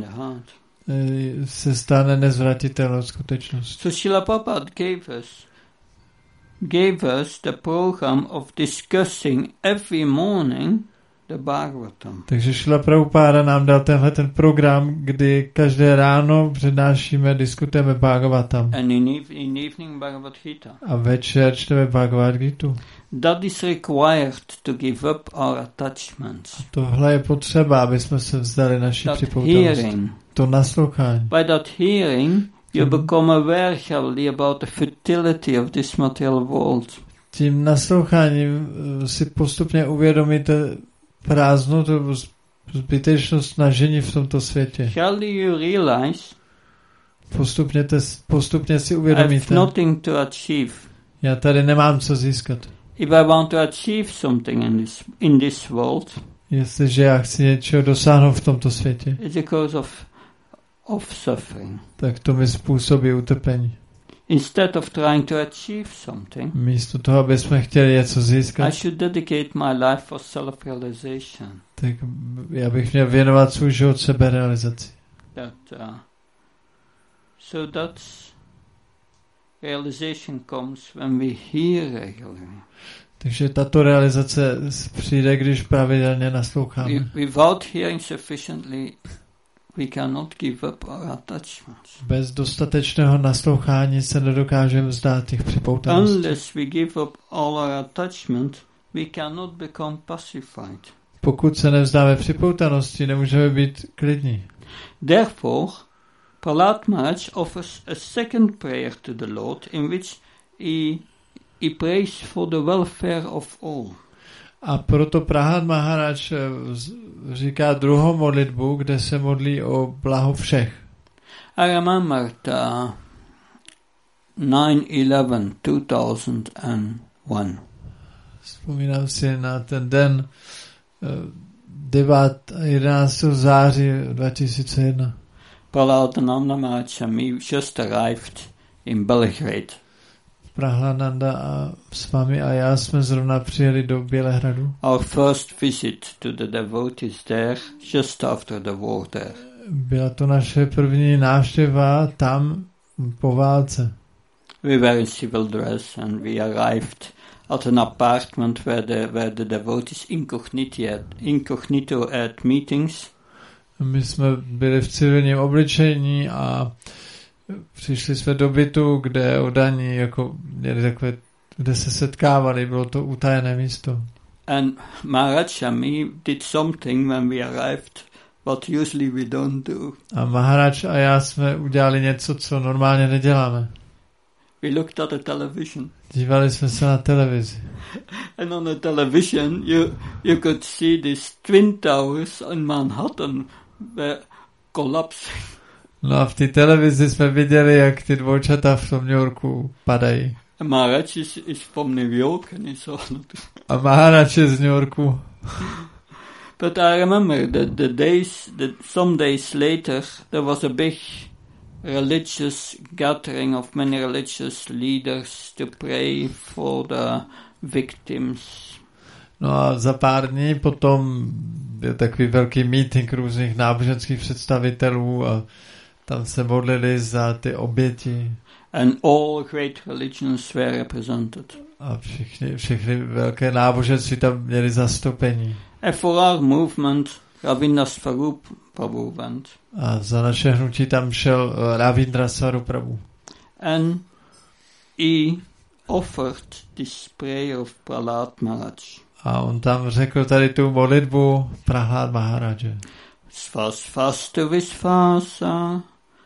se stane nezvratitelnou skutečností. So Srila Prabhupada gave us the program of discussing every morning the Bhagavatam. Takže Srila Prabhupada nám dal ten program, kdy každé ráno přednášíme, diskutujeme Bhagavatam. And in evening Bhagavad Gita. A večer čteme Bhagavad Gitu. That is required to give up our attachments. A tohle je potřeba, aby jsme se vzdali naší připoutanosti. To naslouchání. By that hearing, you become aware about the futility of this material world. Tím nasloucháním si postupně uvědomíte prázdnotu, zbytečnost snažení v tomto světě. You realize postupně si uvědomíte, nothing to achieve. Já tady nemám co získat. If I want to achieve something in this world, jestliže já chci něčeho dosáhnout v tomto světě, it's a cause of suffering. Tak to mi způsobí utrpení. Instead of trying to achieve something, místo toho, aby jsme chtěli něco získat, I should dedicate my life for self-realization. Tak já bych měl věnovat svůj život seberealizaci. So that's realization comes when we hear regularly. Takže tato realizace přijde, když pravidelně nasloucháme. Without hearing sufficiently, we cannot give up our attachments. Bez dostatečného naslouchání se nedokážeme vzdát těch připoutaností. Unless we give up all our attachment, we cannot become pacified. Pokud se nevzdáme připoutanosti, nemůžeme být klidní. Therefore, Prahlad Maharaj offers a second prayer to the Lord in which he prays for the welfare of all. A proto Prahlad Maharaj říká druhou modlitbu, kde se modlí o blaho všech. I remember the 9/11 2001. Vzpomínám si na ten den 11. září 2001. Prahladananda Maharaj and me just arrived in Belgrade. Prahlananda a s vámi a já jsme zrovna přijeli do Bělehradu. Our first visit to the devotees there just after the war there. Byla to naše první návštěva tam po válce. We were in civil dress and we arrived at an apartment where the devotees incognito at meetings. My jsme byli v civilním obličení a přišli jsme do bytu, kde oddaní jako měli takové, kde se setkávali, bylo to utajené místo. And Maharaj and me did something when we arrived what usually we don't do. A Maharaj a já jsme udělali něco, co normálně neděláme. We looked at the television. Dívali jsme se na televizi. And on the television you could see these twin towers in Manhattan were collapsing. No a v té televizi jsme viděli, jak ty dvojčata v tom New Yorku padají. And Maharaj is from New York and he saw it. A Maharaj je z New Yorku. But I remember that some days later there was a big religious gathering of many religious leaders to pray for the victims. No a za pár dní potom byl takový velký meeting různých náboženských představitelů a tam se modlili za ty oběti. And all great religions were represented. A všechny velké náboženství tam měli zastoupení. And for our movement, Ravindra Swarup Prabhu went. A za naše hnutí tam šel Ravindra Swarup Prabhu. And he offered this prayer of Prahlad Maharaj. A on tam řekl tady tu modlitbu Prahlad Maharaje. Svasvastu visvasa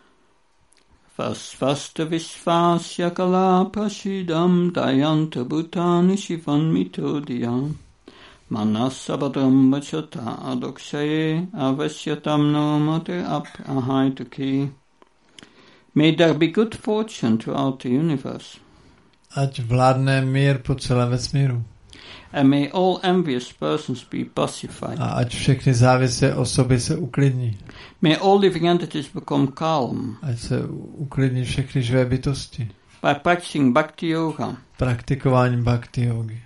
Vasvastu visvasya kala prashidam dayanta bhutani shivan mitodiyam manasabadram vachata adokshaye avasyatam no mater ahaituki. May there be good fortune throughout the universe. Ať vládne mír po celém vesmíru. And may all envious persons be pacified. A ať všechny závislé osoby se uklidní. May all living entities become calm. Ať se uklidní všechny živé bytosti. By practicing bhakti yoga. Praktikováním bhakti yogi.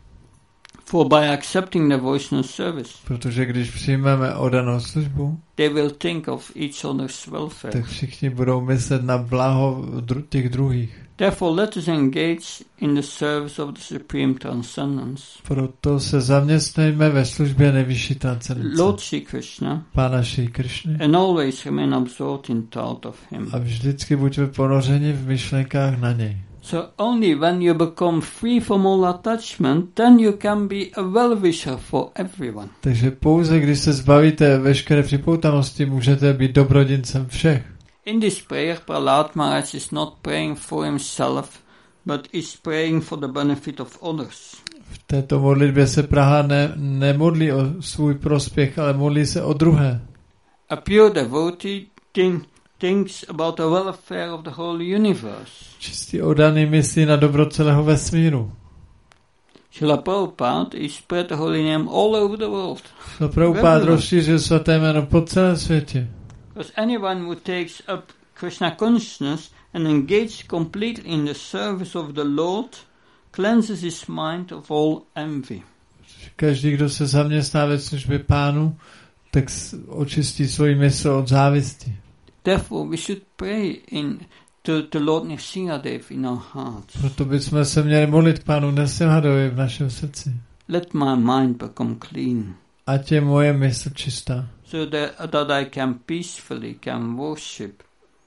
For by accepting devotional service. Protože když přijmeme oddanou službu, they will think of each other's welfare. Tak všichni budou myslet na blaho těch druhých. Therefore let us engage in the service of the supreme transcendence. Proto se zaměstnejme ve službě nejvyšší transcendence. Lord Shri Krishna. Pána Shri Krishny. And always remain absorbed in thought of him. A vždycky buďme ponořeni v myšlenkách na něj. So only when you become free from all attachment, then you can be a well-wisher for everyone. Takže pouze když se zbavíte veškeré připoutanosti, můžete být dobrodincem všech. In this prayer, Prahlad Maharaj is not praying for himself, but is praying for the benefit of others. V této modlitbě se Prahlad nemodlí o svůj prospěch, ale modlí se o druhé. A pure devotee thinks about the welfare of the whole universe. Čistý oddaný myslí na dobro celého vesmíru. Srila Prabhupada is spread the holy name all over the world. Srila Prabhupada rozšířil svaté jméno po celém světě. Because anyone who takes up Krishna consciousness and engages completely in the service of the Lord cleanses his mind of all envy. Každý, kdo se zaměstná ve službě Pánu, tak očistí svoji mysl od závisti. Therefore we should pray to Lord Nrsimhadev in our hearts. Proto bychom se měli modlit k Pánu Nrsimhadevovi v našem srdci. Let my mind become clean. Ať je moje mysl čistá. So that I can peacefully worship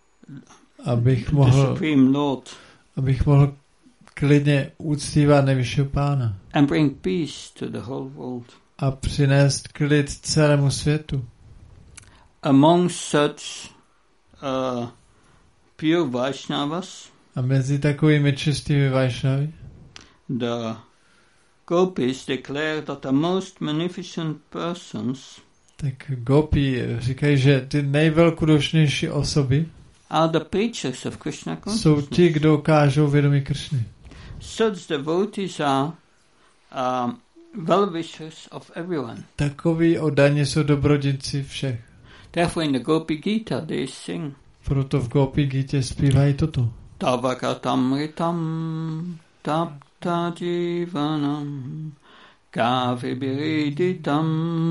abych the Supreme Lord. Abych mohl klidně uctívat nejvyššího Pána. And bring peace to the whole world. A přinést klid celému světu. Among such pure Vaishnavas, a mezi takovými čistými Vaishnavy, the gopis declare that the most magnificent persons tak gopi říkají, že ty nejvelkodušnější osoby are the preachers of Krishna jsou consciousness. ti, kdo kážou vědomí Kršny. Such devotees are well-wishers of everyone. Takoví oddaní jsou dobrodinci všech. Therefore in the Gopi Gita they sing Proto v Gopi Gitě zpívají toto. Tavakatamritam tapta jivanam kavibiriditam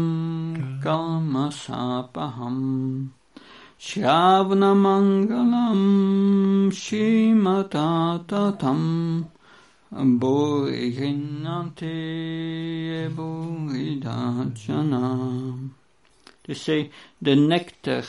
kalmasapaham Shravanamangalam Shimatatam Burihinante Buridachanam. They say the nectar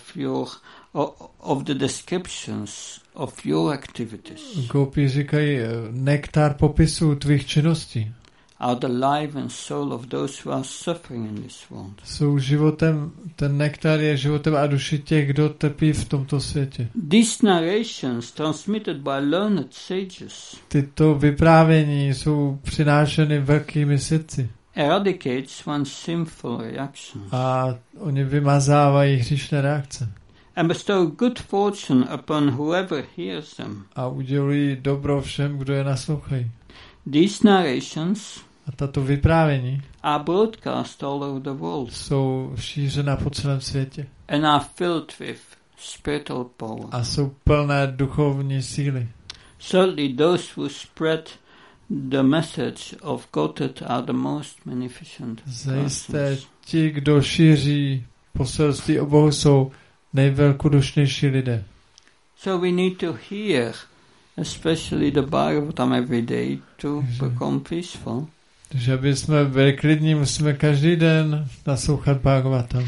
of the descriptions of your activities Gopi říkají, nektar popisů tvých činností are the life and soul of those who are suffering in this world. jsou životem, ten nektar je životem a duši těch, kdo trpí v tomto světě. These narrations transmitted by learned sages Tyto vyprávění jsou přinášeny velkými svědci eradicates one's sinful reactions a oni vymazávají hříšné reakce and bestow good fortune upon whoever hears them. a udělují dobro všem, kdo je naslouchají. These narrations A tato vyprávění are broadcast all over the world jsou šířena po celém světě and are filled with spiritual power. a jsou plné duchovní síly. Certainly those who spread the message of Godhead are the most magnificent Zajisté persons. ti, kdo šíří poselství o Bohu, jsou nejvelkodušnější lidé. So we need to hear especially the Bhagavatam every day to become peaceful. Takže aby jsme byli klidní, musíme každý den naslouchat Bhagavatam.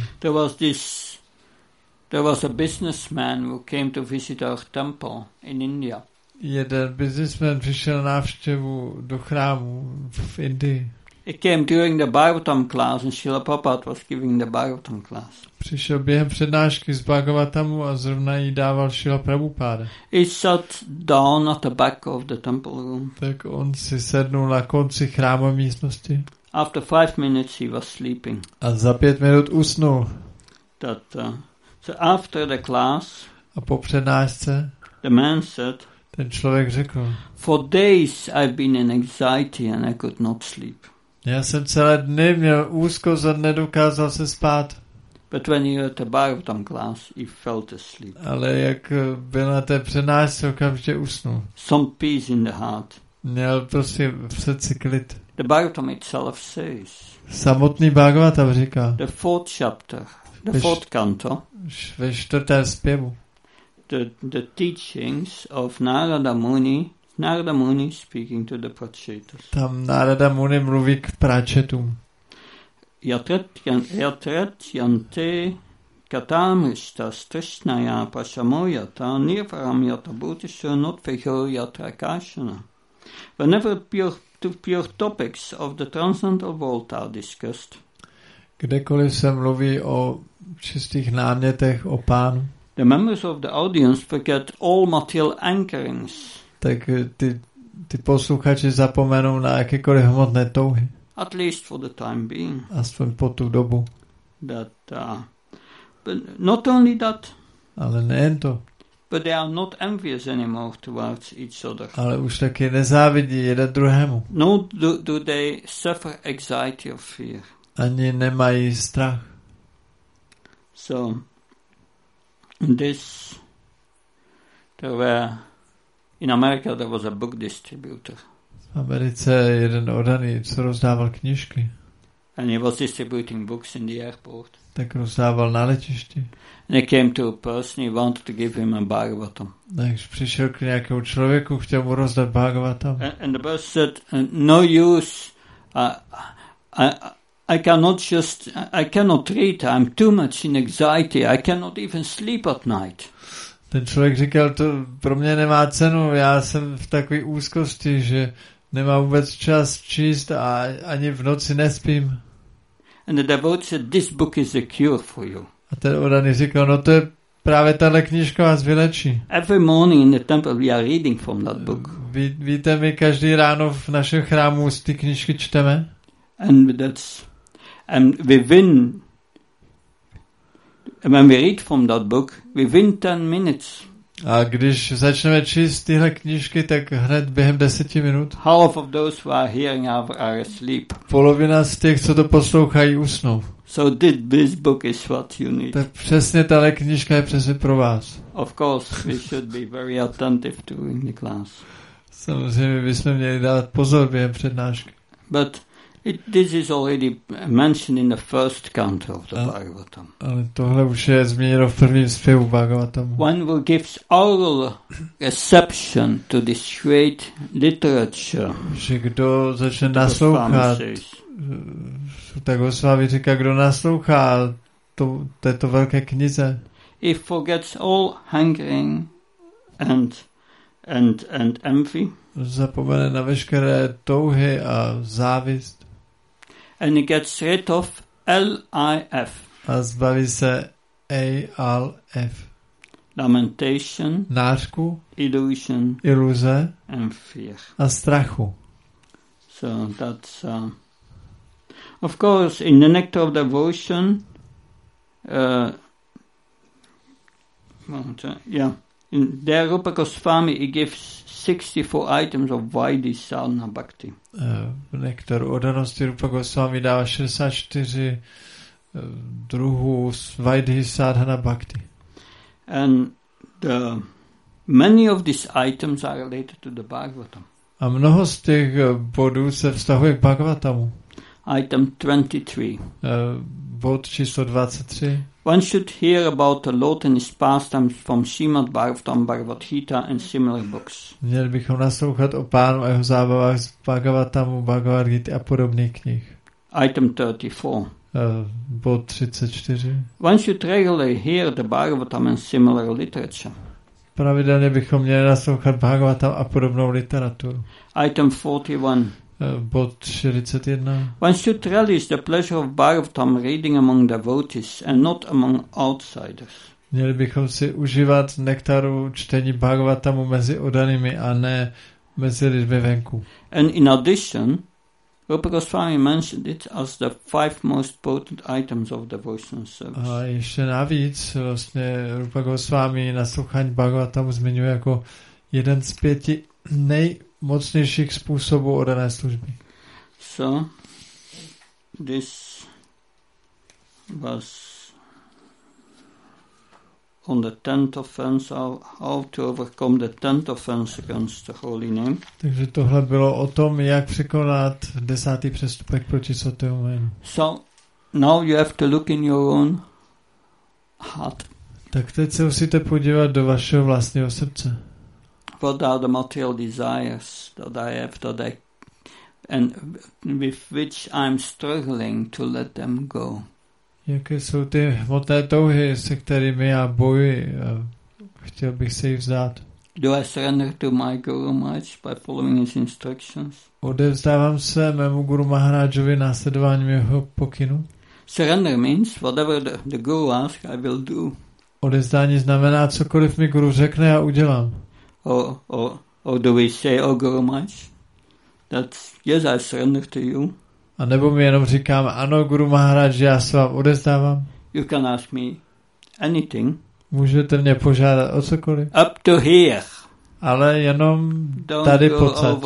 There was a businessman who came to visit our temple in India. Jeden businessman přišel na návštěvu do chrámu v Indii. He came during the Bhagavatam class and Srila Prabhupada was giving the Bhagavatam class. Přišel během přednášky z Bhagavatamu a zrovna jí dával Srila Prabhupada. He sat down at the back of the temple room. Tak on si sednul na konci chrámové místnosti. After 5 minutes he was sleeping. A za 5 minut usnul. So after the class, A po přednášce the man said, ten člověk řekl, for days I've been in anxiety and I could not sleep. já jsem celé dny měl úzkost a nedokázal se spát. But when he heard the Bhagavatam class, he felt asleep. Ale jak byl na té přednášce, okamžitě usnul. Some peace in the heart. Měl prostě v srdci klid. The Bhagavatam itself says, Samotný Bhagavatam říká, the 4th chapter, the 4th canto, ve 4. zpěvu, the teachings of Narada Muni speaking to the Prachetas. tam Narada Muni mluví k práčetům. Yatratyante katamrishta strishnaya pashamoyata nirvaramyata bhutisho notveho yatrakashana. Whenever pure topics of the transcendental world are discussed, Kdekoliv se mluví o čistých námětech o Pánu, the members of the audience forget all material anchorings. tak ty posluchači zapomenou na jakékoliv hmotné touhy. At least for the time being. Aspoň po tu dobu. But not only that, Ale nejen to. but they are not envious anymore towards each other. Ale už taky nezávidí jeden druhému. No, do they suffer anxiety or fear. Ani nemají strach. So, in America there was a book distributor. V Americe jeden oddaný, co rozdával knížky. And he was distributing books in the airport. Tak rozdával na letišti. And he came to a person, he wanted to give him a Bhagavatam. Takže přišel k nějakému člověku, chtěl mu rozdat Bhagavatam. And the person said, no use, I cannot read, I'm too much in anxiety, I cannot even sleep at night. Ten člověk říkal, to pro mě nemá cenu, já jsem v takové úzkosti, že nemám vůbec čas číst a ani v noci nespím. And the devotee said, this book is a cure for you. A ten oddaný říkal, no to je právě tahle knížka vás vylečí. Every morning in the temple we are reading from that book. Víte, my každý ráno v našem chrámu z ty knížky čteme. And when we read from that book, within 10 minutes. A když začneme číst tyhle knížky, tak hned během 10 minut. Half of those who are hearing are asleep. Polovina z těch, co to poslouchají, usnou. So this book is what you need. Tak přesně tahle knížka je přesně pro vás. Of course, we should be very attentive during the class. Samozřejmě bychom měli dát pozor během přednášky. But this is already mentioned in the first canto of the Bhagavatam. Ale tohle už je zmíněno v prvním zpěvu Bhagavatamu. One who gives oral reception to this great literature. Že kdo začne naslouchat, tak Goswami říká, kdo naslouchá této velké knize. He forgets all hankering and envy. Zapomene na veškeré touhy a závist. And he gets rid of LIF. A zbaví se ALF. Lamentation, nářku, illusion, iluze and fear. A strachu. So that's of course in the Nectar of Devotion in there Rupa Goswami he gives 64 items of Vaidhi Sadhana Bhakti. V Nektaru oddanosti Rupa Goswami dává 64 druhů Vaidhi Sadhana Bhakti. And many of these items are related to the Bhagavatam. A mnoho z těch bodů se vztahuje k Bhagavatamu. Item 23. Bod číslo 23. One should hear about the Lord and his pastimes from Srimad Bhagavatam, Bhagavad Gita and similar books. Měli bychom naslouchat o Pánu a jeho zábavách z Bhagavatamu, Bhagavad Gita a podobných knih. Item 34. Bod 34. One should regularly hear the Bhagavatam and similar literature. Pravidelně bychom měli naslouchat Bhagavatam a podobnou literaturu. Item 41. Bod 41. One should relish the pleasure of Bhagavatam reading among devotees and not among outsiders. Měli bychom si užívat nektaru čtení Bhagavatamu mezi oddanými a ne mezi lidmi venku. And in addition, Rupa Goswami mentioned it as the 5 most potent items of devotional service. A ještě navíc vlastně Rupa Goswami naslouchání Bhagavatamu zmiňuje jako jeden z 5 nejmocnějších způsobů oddané služby. So, this was on the 10th offense, how to overcome the 10th offense against the holy name. Takže tohle bylo o tom, jak překonat 10. přestupek proti svatému jménu. So, now you have to look in your own heart. Tak teď se musíte podívat do vašeho vlastního srdce. What are the material desires that I have and with which I'm struggling to let them go? Jaké jsou ty hmotné touhy, se kterými já bojuji a chtěl bych se jich vzdát? Do I surrender to my Guru Maharaj by following his instructions? Odevzdávám se mému Guru Maharajovi následováním jeho pokynu. Surrender means whatever the Guru asks, I will do. Odevzdání znamená, cokoliv mi Guru řekne, já udělám. Or do we say, oh Guru Maharaj, that's yes, I surrender to you. A nebo mi jenom říkám, ano, Guru Maharaj, já se vám odevzdávám. You can ask me anything. Můžete mě požádat o cokoliv. Up to here. Ale jenom tady pocať.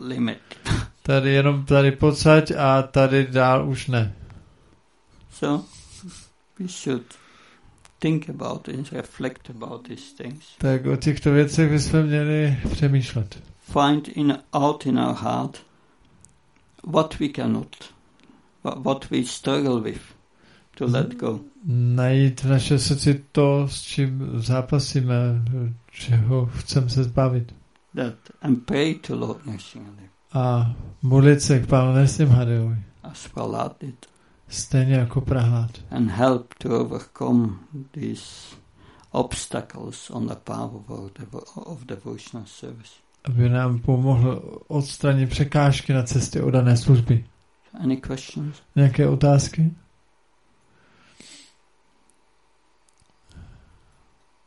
Tady jenom tady pocať a tady dál už ne. So, we should think about it, reflect about these things. Tak o těchto věcech bychom měli přemýšlet. Find out in our heart what we cannot, what we struggle with to let go. Najít v naše srdci to, s čím zápasíme, čeho chceme se zbavit. And pray to Lord Nrsimhadev. A modlit se k Pánu Nrsimhadevovi. As Prahlad did. Stejně jako Prahlad. And help to overcome these obstacles on the path of devotional service. Aby nám pomohl odstranit překážky na cestě oddané služby. Any questions? Nějaké otázky?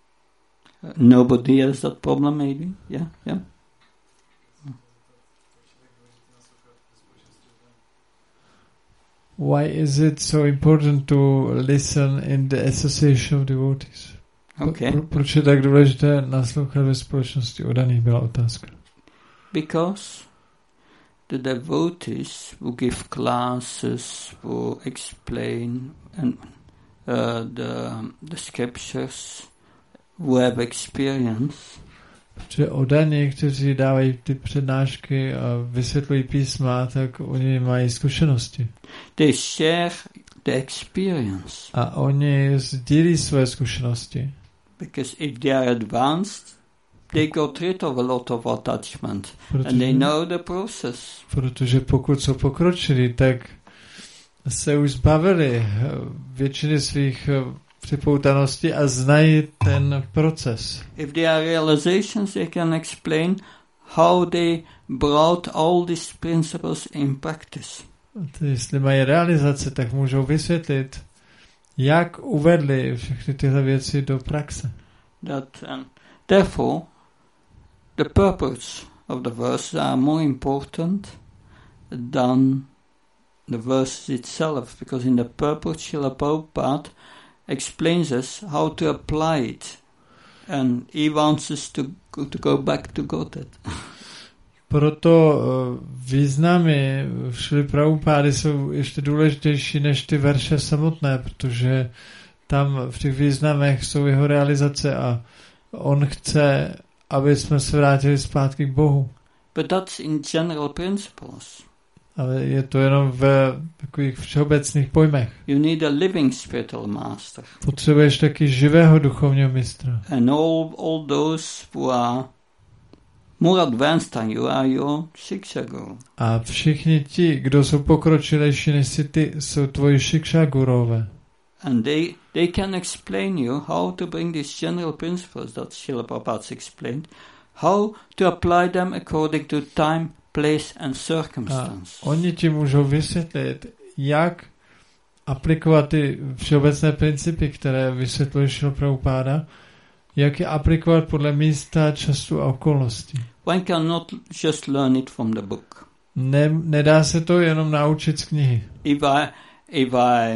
nobody has that problem, maybe. Yeah. Why is it so important to listen in the association of devotees? Okay. Proč je tak důležité naslouchat ve společnosti oddaných, byla otázka. Because the devotees who give classes, who explain and the scriptures, who have experience, Protože oddaní, kteří dávají ty přednášky a vysvětlují písma, tak oni mají zkušenosti. they share the experience. A oni sdílí své zkušenosti. Because if they are advanced, they got rid of a lot of attachment. And they know the process. Protože pokud jsou pokročilí, tak se už zbavili většiny svých připoutaností a znají ten proces. If they are realizations, they can explain how they brought all these principles in practice. Jestli mají realizace, tak můžou vysvětlit, jak uvedli všechny tyhle věci do praxe. Therefore, the purpose of the verses are more important than the verses itself, because in the purpose, Srila Prabhupada explains us how to apply it, and he wants us to go back to Godhead. Proto významy Šrily Prabhupády jsou ještě důležitější než ty verše samotné, protože tam v těch významech jsou jeho realizace a on chce, aby jsme se vrátili zpátky k Bohu. But that's in general principles. Ale je to jenom v takových všeobecných pojmech. You need a living spiritual master. Potřebuješ taky živého duchovního mistra. And all those who are more advanced than you are your Shiksha Guru. A všichni ti, kdo jsou pokročilejší než si ty, jsou tvoji Shiksha Gurové. And they can explain you how to bring these general principles that Srila Prabhupada explained, how to apply them according to time, place and circumstance. A oni ti můžou vysvětlit, jak aplikovat ty všeobecné principy, které vysvětluje Srila Prabhupada, jak je aplikovat podle místa, času a okolností. One cannot just learn it from the book. Nedá se to jenom naučit z knihy. If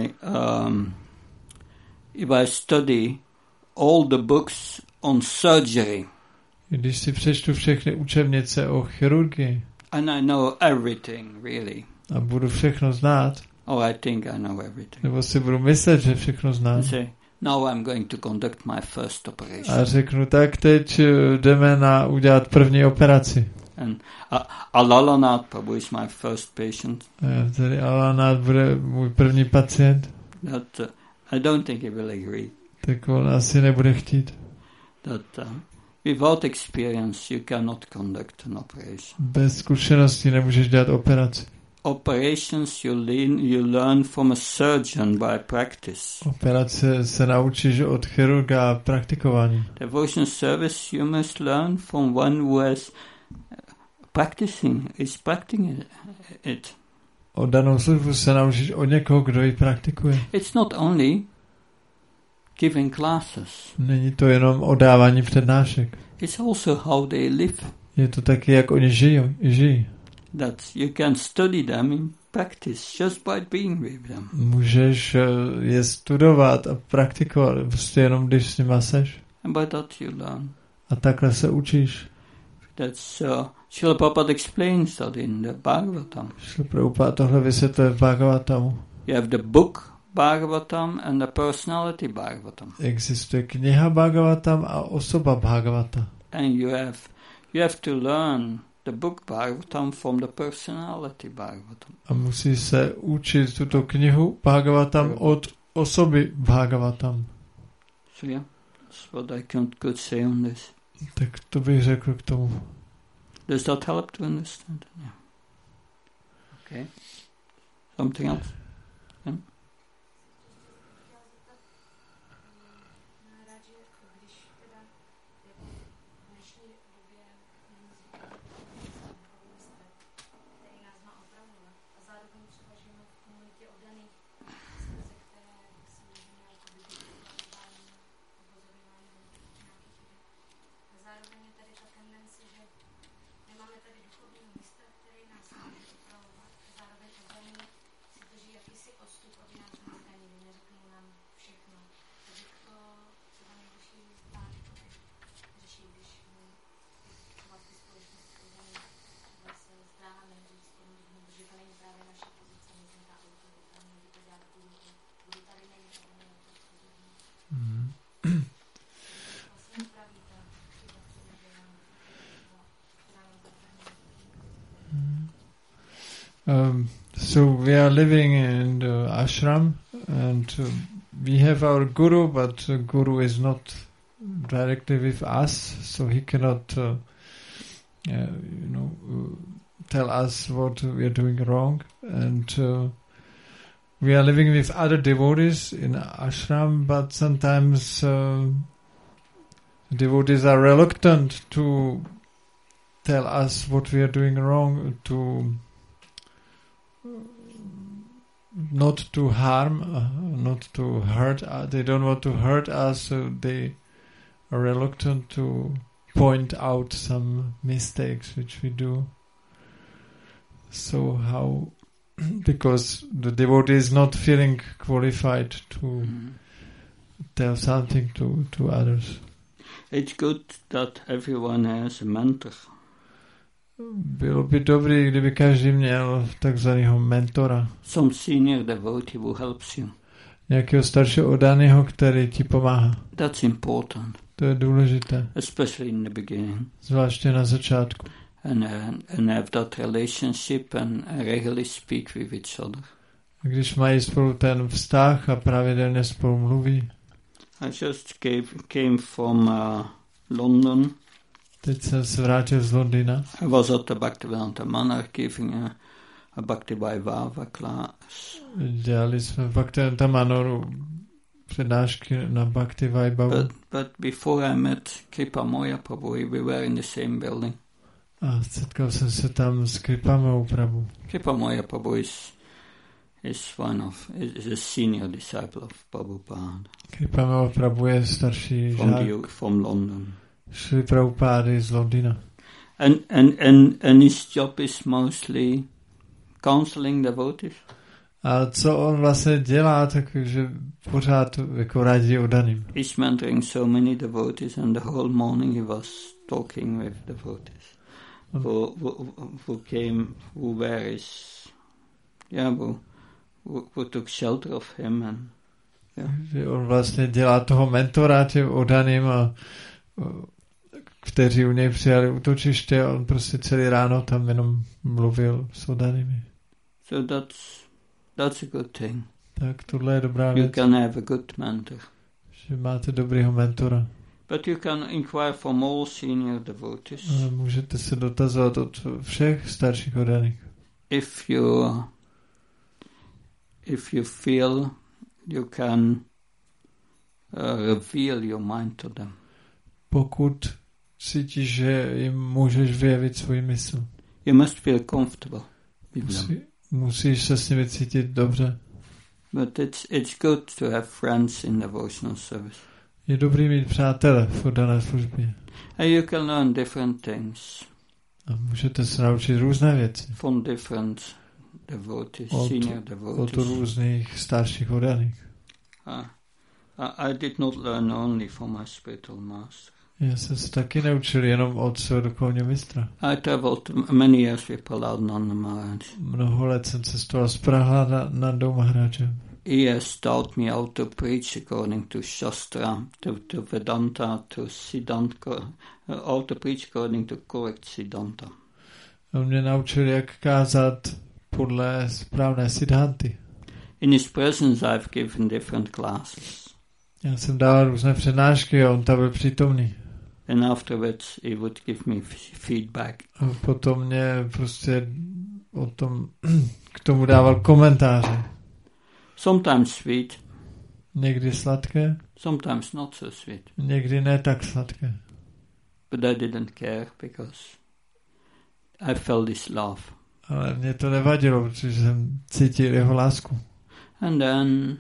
I study all the books on surgery, když si přečtu všechny učebnice o chirurgii, and I know everything really, a budu všechno znát, or I think I know everything, nebo si budu myslet, že všechno znám, now I'm going to conduct my first operation. A řeknu, tak teď jdeme udělat první operaci. And Alalanath Prabhu is my first patient. Tedy Alalanath bude můj první pacient. That I don't think he will agree. Tak on asi nebude chtít. That without experience you cannot conduct an operation. Bez zkušeností nemůžeš dělat operaci. Operations you learn from a surgeon by practice. Operace se naučíš od chirurga praktikování. Devotional service you must learn from one who is practicing it. Oddanou službu se naučíš od někoho, kdo ji praktikuje. It's not only giving classes. Není to jenom odávání přednášek. It's also how they live. Je to taky, jak oni žijí. That you can study them in practice just by being with them. Můžeš je studovat a praktikovat prostě jenom, když s nima seš. And by that you learn. A takhle se učíš. That's Srila Prabhupada explains that in the Bhagavatam. Srila Prabhupada tohle vysvětluje v Bhagavatamu. You have the book Bhagavatam and the personality Bhagavatam. Existuje kniha Bhagavatam a osoba Bhagavata. And you have to learn the book Bhagavatam from the personality Bhagavatam. A musí se učit tuto knihu Bhagavatam od osoby Bhagavatam. So yeah, that's what I could say on this. Tak to bych řekl k tomu. Does that help to understand? Yeah. Okay. Something else? Yeah? So we are living in the ashram, and we have our guru, but guru is not directly with us, so he cannot, tell us what we are doing wrong. And we are living with other devotees in ashram, but sometimes devotees are reluctant to tell us what we are doing wrong, to not to harm, not to hurt. They don't want to hurt us, so they are reluctant to point out some mistakes which we do. So how? Because the devotee is not feeling qualified to tell something to others. It's good that everyone has a mentor. Bylo by dobré, kdyby každý měl takzvaného mentora. Some senior devotee who helps you. Nějakého staršího oddaného, který ti pomáhá. That's important. To je důležité. Especially in the beginning. Zvláště na začátku. And have that relationship and regularly speak with each other. A když mají spolu ten vztah a pravidelně spolu mluví. I just came from London. Teď jsem se vrátil z Londýna. I was at the Bhaktivedanta Manor giving a Bhakti-Vaivhava class. Dělali jsme v Bhaktivedanta Manoru přednášky na Bhakti-Vaibhavu. But before I met Kripamoya Prabhu, we were in the same building. A setkal jsem se tam s Kripamoya Prabhu. Kripamoya Prabhu is a senior disciple of Prabhupada. Kripamoya Prabhu je starší žák. From London. Šli Prabhupády z Londýna. And his job is mostly counseling devotees. A co on vlastně dělá, takže pořád jako radí oddaným. He's mentoring so many devotees, and the whole morning he was talking with devotees who came, who took shelter of him. And, yeah. On vlastně dělá toho mentora těm oddaným, kteří u něj přijali útočiště, a on prostě celý ráno tam jenom mluvil s oddanými. So that's a good thing. Tak tohle je dobrá věc. You can have a good mentor. Že máte dobrýho mentora. But you can inquire from all senior devotees. Můžete se dotazovat od všech starších oddaných. If you feel you can reveal your mind to them. Pokud cítíš, že jim můžeš vyjevit svůj mysl. You must feel comfortable. Musíš se s nimi cítit dobře. But it's good to have friends in devotional service. Je dobrý mít přátele v oddané službě. And you can learn different things. A můžete se naučit různé věci. From different devotees, senior devotees. Od různých starších oddaných. I did not learn only from my spiritual master. Já jsem se taky neučil jenom od svého duchovního mistra. I traveled many years with Prahlādananda Maharaj. Mnoho let jsem cestoval s Prahlādanandou Maharajem. He has taught me how to preach according to Shastra, to Vedanta, to Siddhanta, how to preach according to correct Siddhanta. On mě naučil, jak kázat podle správné Siddhanty. In his presence I've given different classes. Já jsem dal různé přednášky a on tam byl přítomný. And afterwards he would give me feedback. A potom mě prostě k tomu dával komentáře. Sometimes sweet. Někdy sladké. Sometimes not so sweet. Někdy ne tak sladké. But I didn't care because I felt his love. Ale mě to nevadilo, protože jsem cítil jeho lásku. And then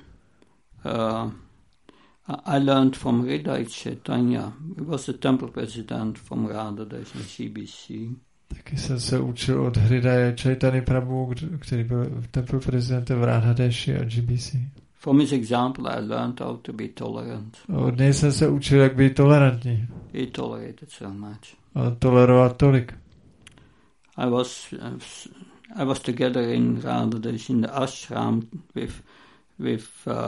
I learned from Hridaya Chaitanya. He was the temple president from Radha Darshan GBC. Taky jsem se učil od Hridaje Chaitanya Prabhu, který byl temple prezidentem v Radhadeši a GBC. From his example, I learned how to be tolerant. Od něj jsem se učil, jak být tolerantní. He tolerated so much. A tolerovat tolik. I was together in Radhadesh in the ashram with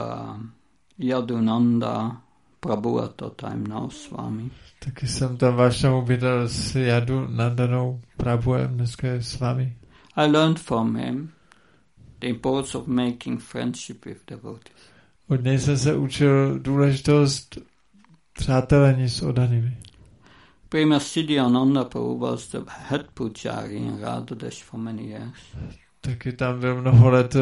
Yadunanda Prabhu at that time, now Swami. Taky jsem tam vášnavu bydlel s Yadunandanou Prabhuem, dneska je s vámi. I learned from him the importance of making friendship with devotees. Od něj jsem se učil důležitost přátelení s oddanými. Prema Siddhyananda Prabhu was the head pujari in Radhadesh for many years. Taky tam byl mnoho let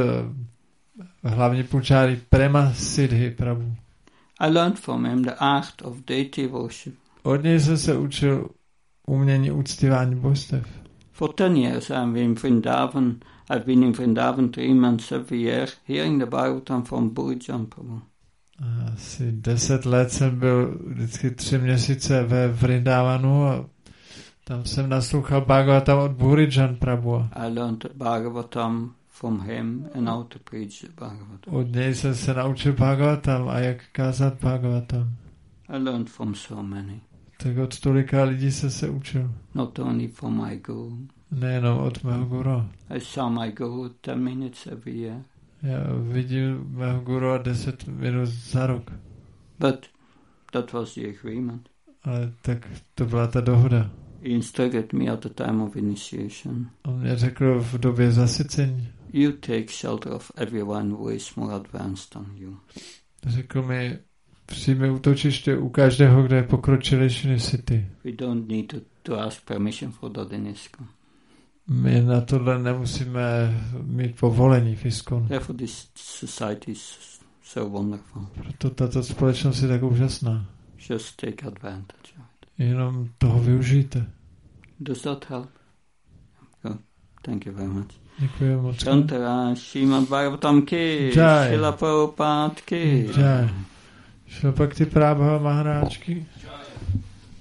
hlavní pujari Prema Siddhi Prabhu. I learned from him the art of deity worship. Od něj jsem se učil umění uctívání božstev. For 10 years I've been in Vrindavan 3 months every year, hearing the Bhagavatam from Burijan Prabhu. Asi 10 let jsem byl vždycky 3 měsíce ve Vrindavanu a tam jsem naslouchal Bhagavatam od Burijan Prabhu. I learned the Bhagavatam from him and how to preach the Bhagavatam. Od něj jsem se naučil Bhagavatam a jak kázat Bhagavatam. I learned from so many. Tak od tolika lidí jsem se učil. Not only from my guru. Nejenom od mého guru. I saw my guru 10 minutes every year. Já vidím mého guru 10 minut za rok. But that was the agreement. Ale tak to byla ta dohoda. He instructed me at the time of initiation. On mě řekl v době zasycení. You take shelter of everyone who is more advanced than you. Řekl mi, přijmi útočiště u každého, kdo je pokročilejší než si ty. We don't need to ask permission for that in ISKCON. My na tohle nemusíme mít povolení v ISKCON. Therefore this society is so wonderful. Proto tato společnost je tak úžasná. Just take advantage of it. Jenom toho využijte. Does that help? Good. Thank you very much. Děkuji moc. Shantara Srimad Bhagavatam ki, Jai. Srila Prabhupada ki. Jai. Šla Bhakti Prabhupada Maharaj ki.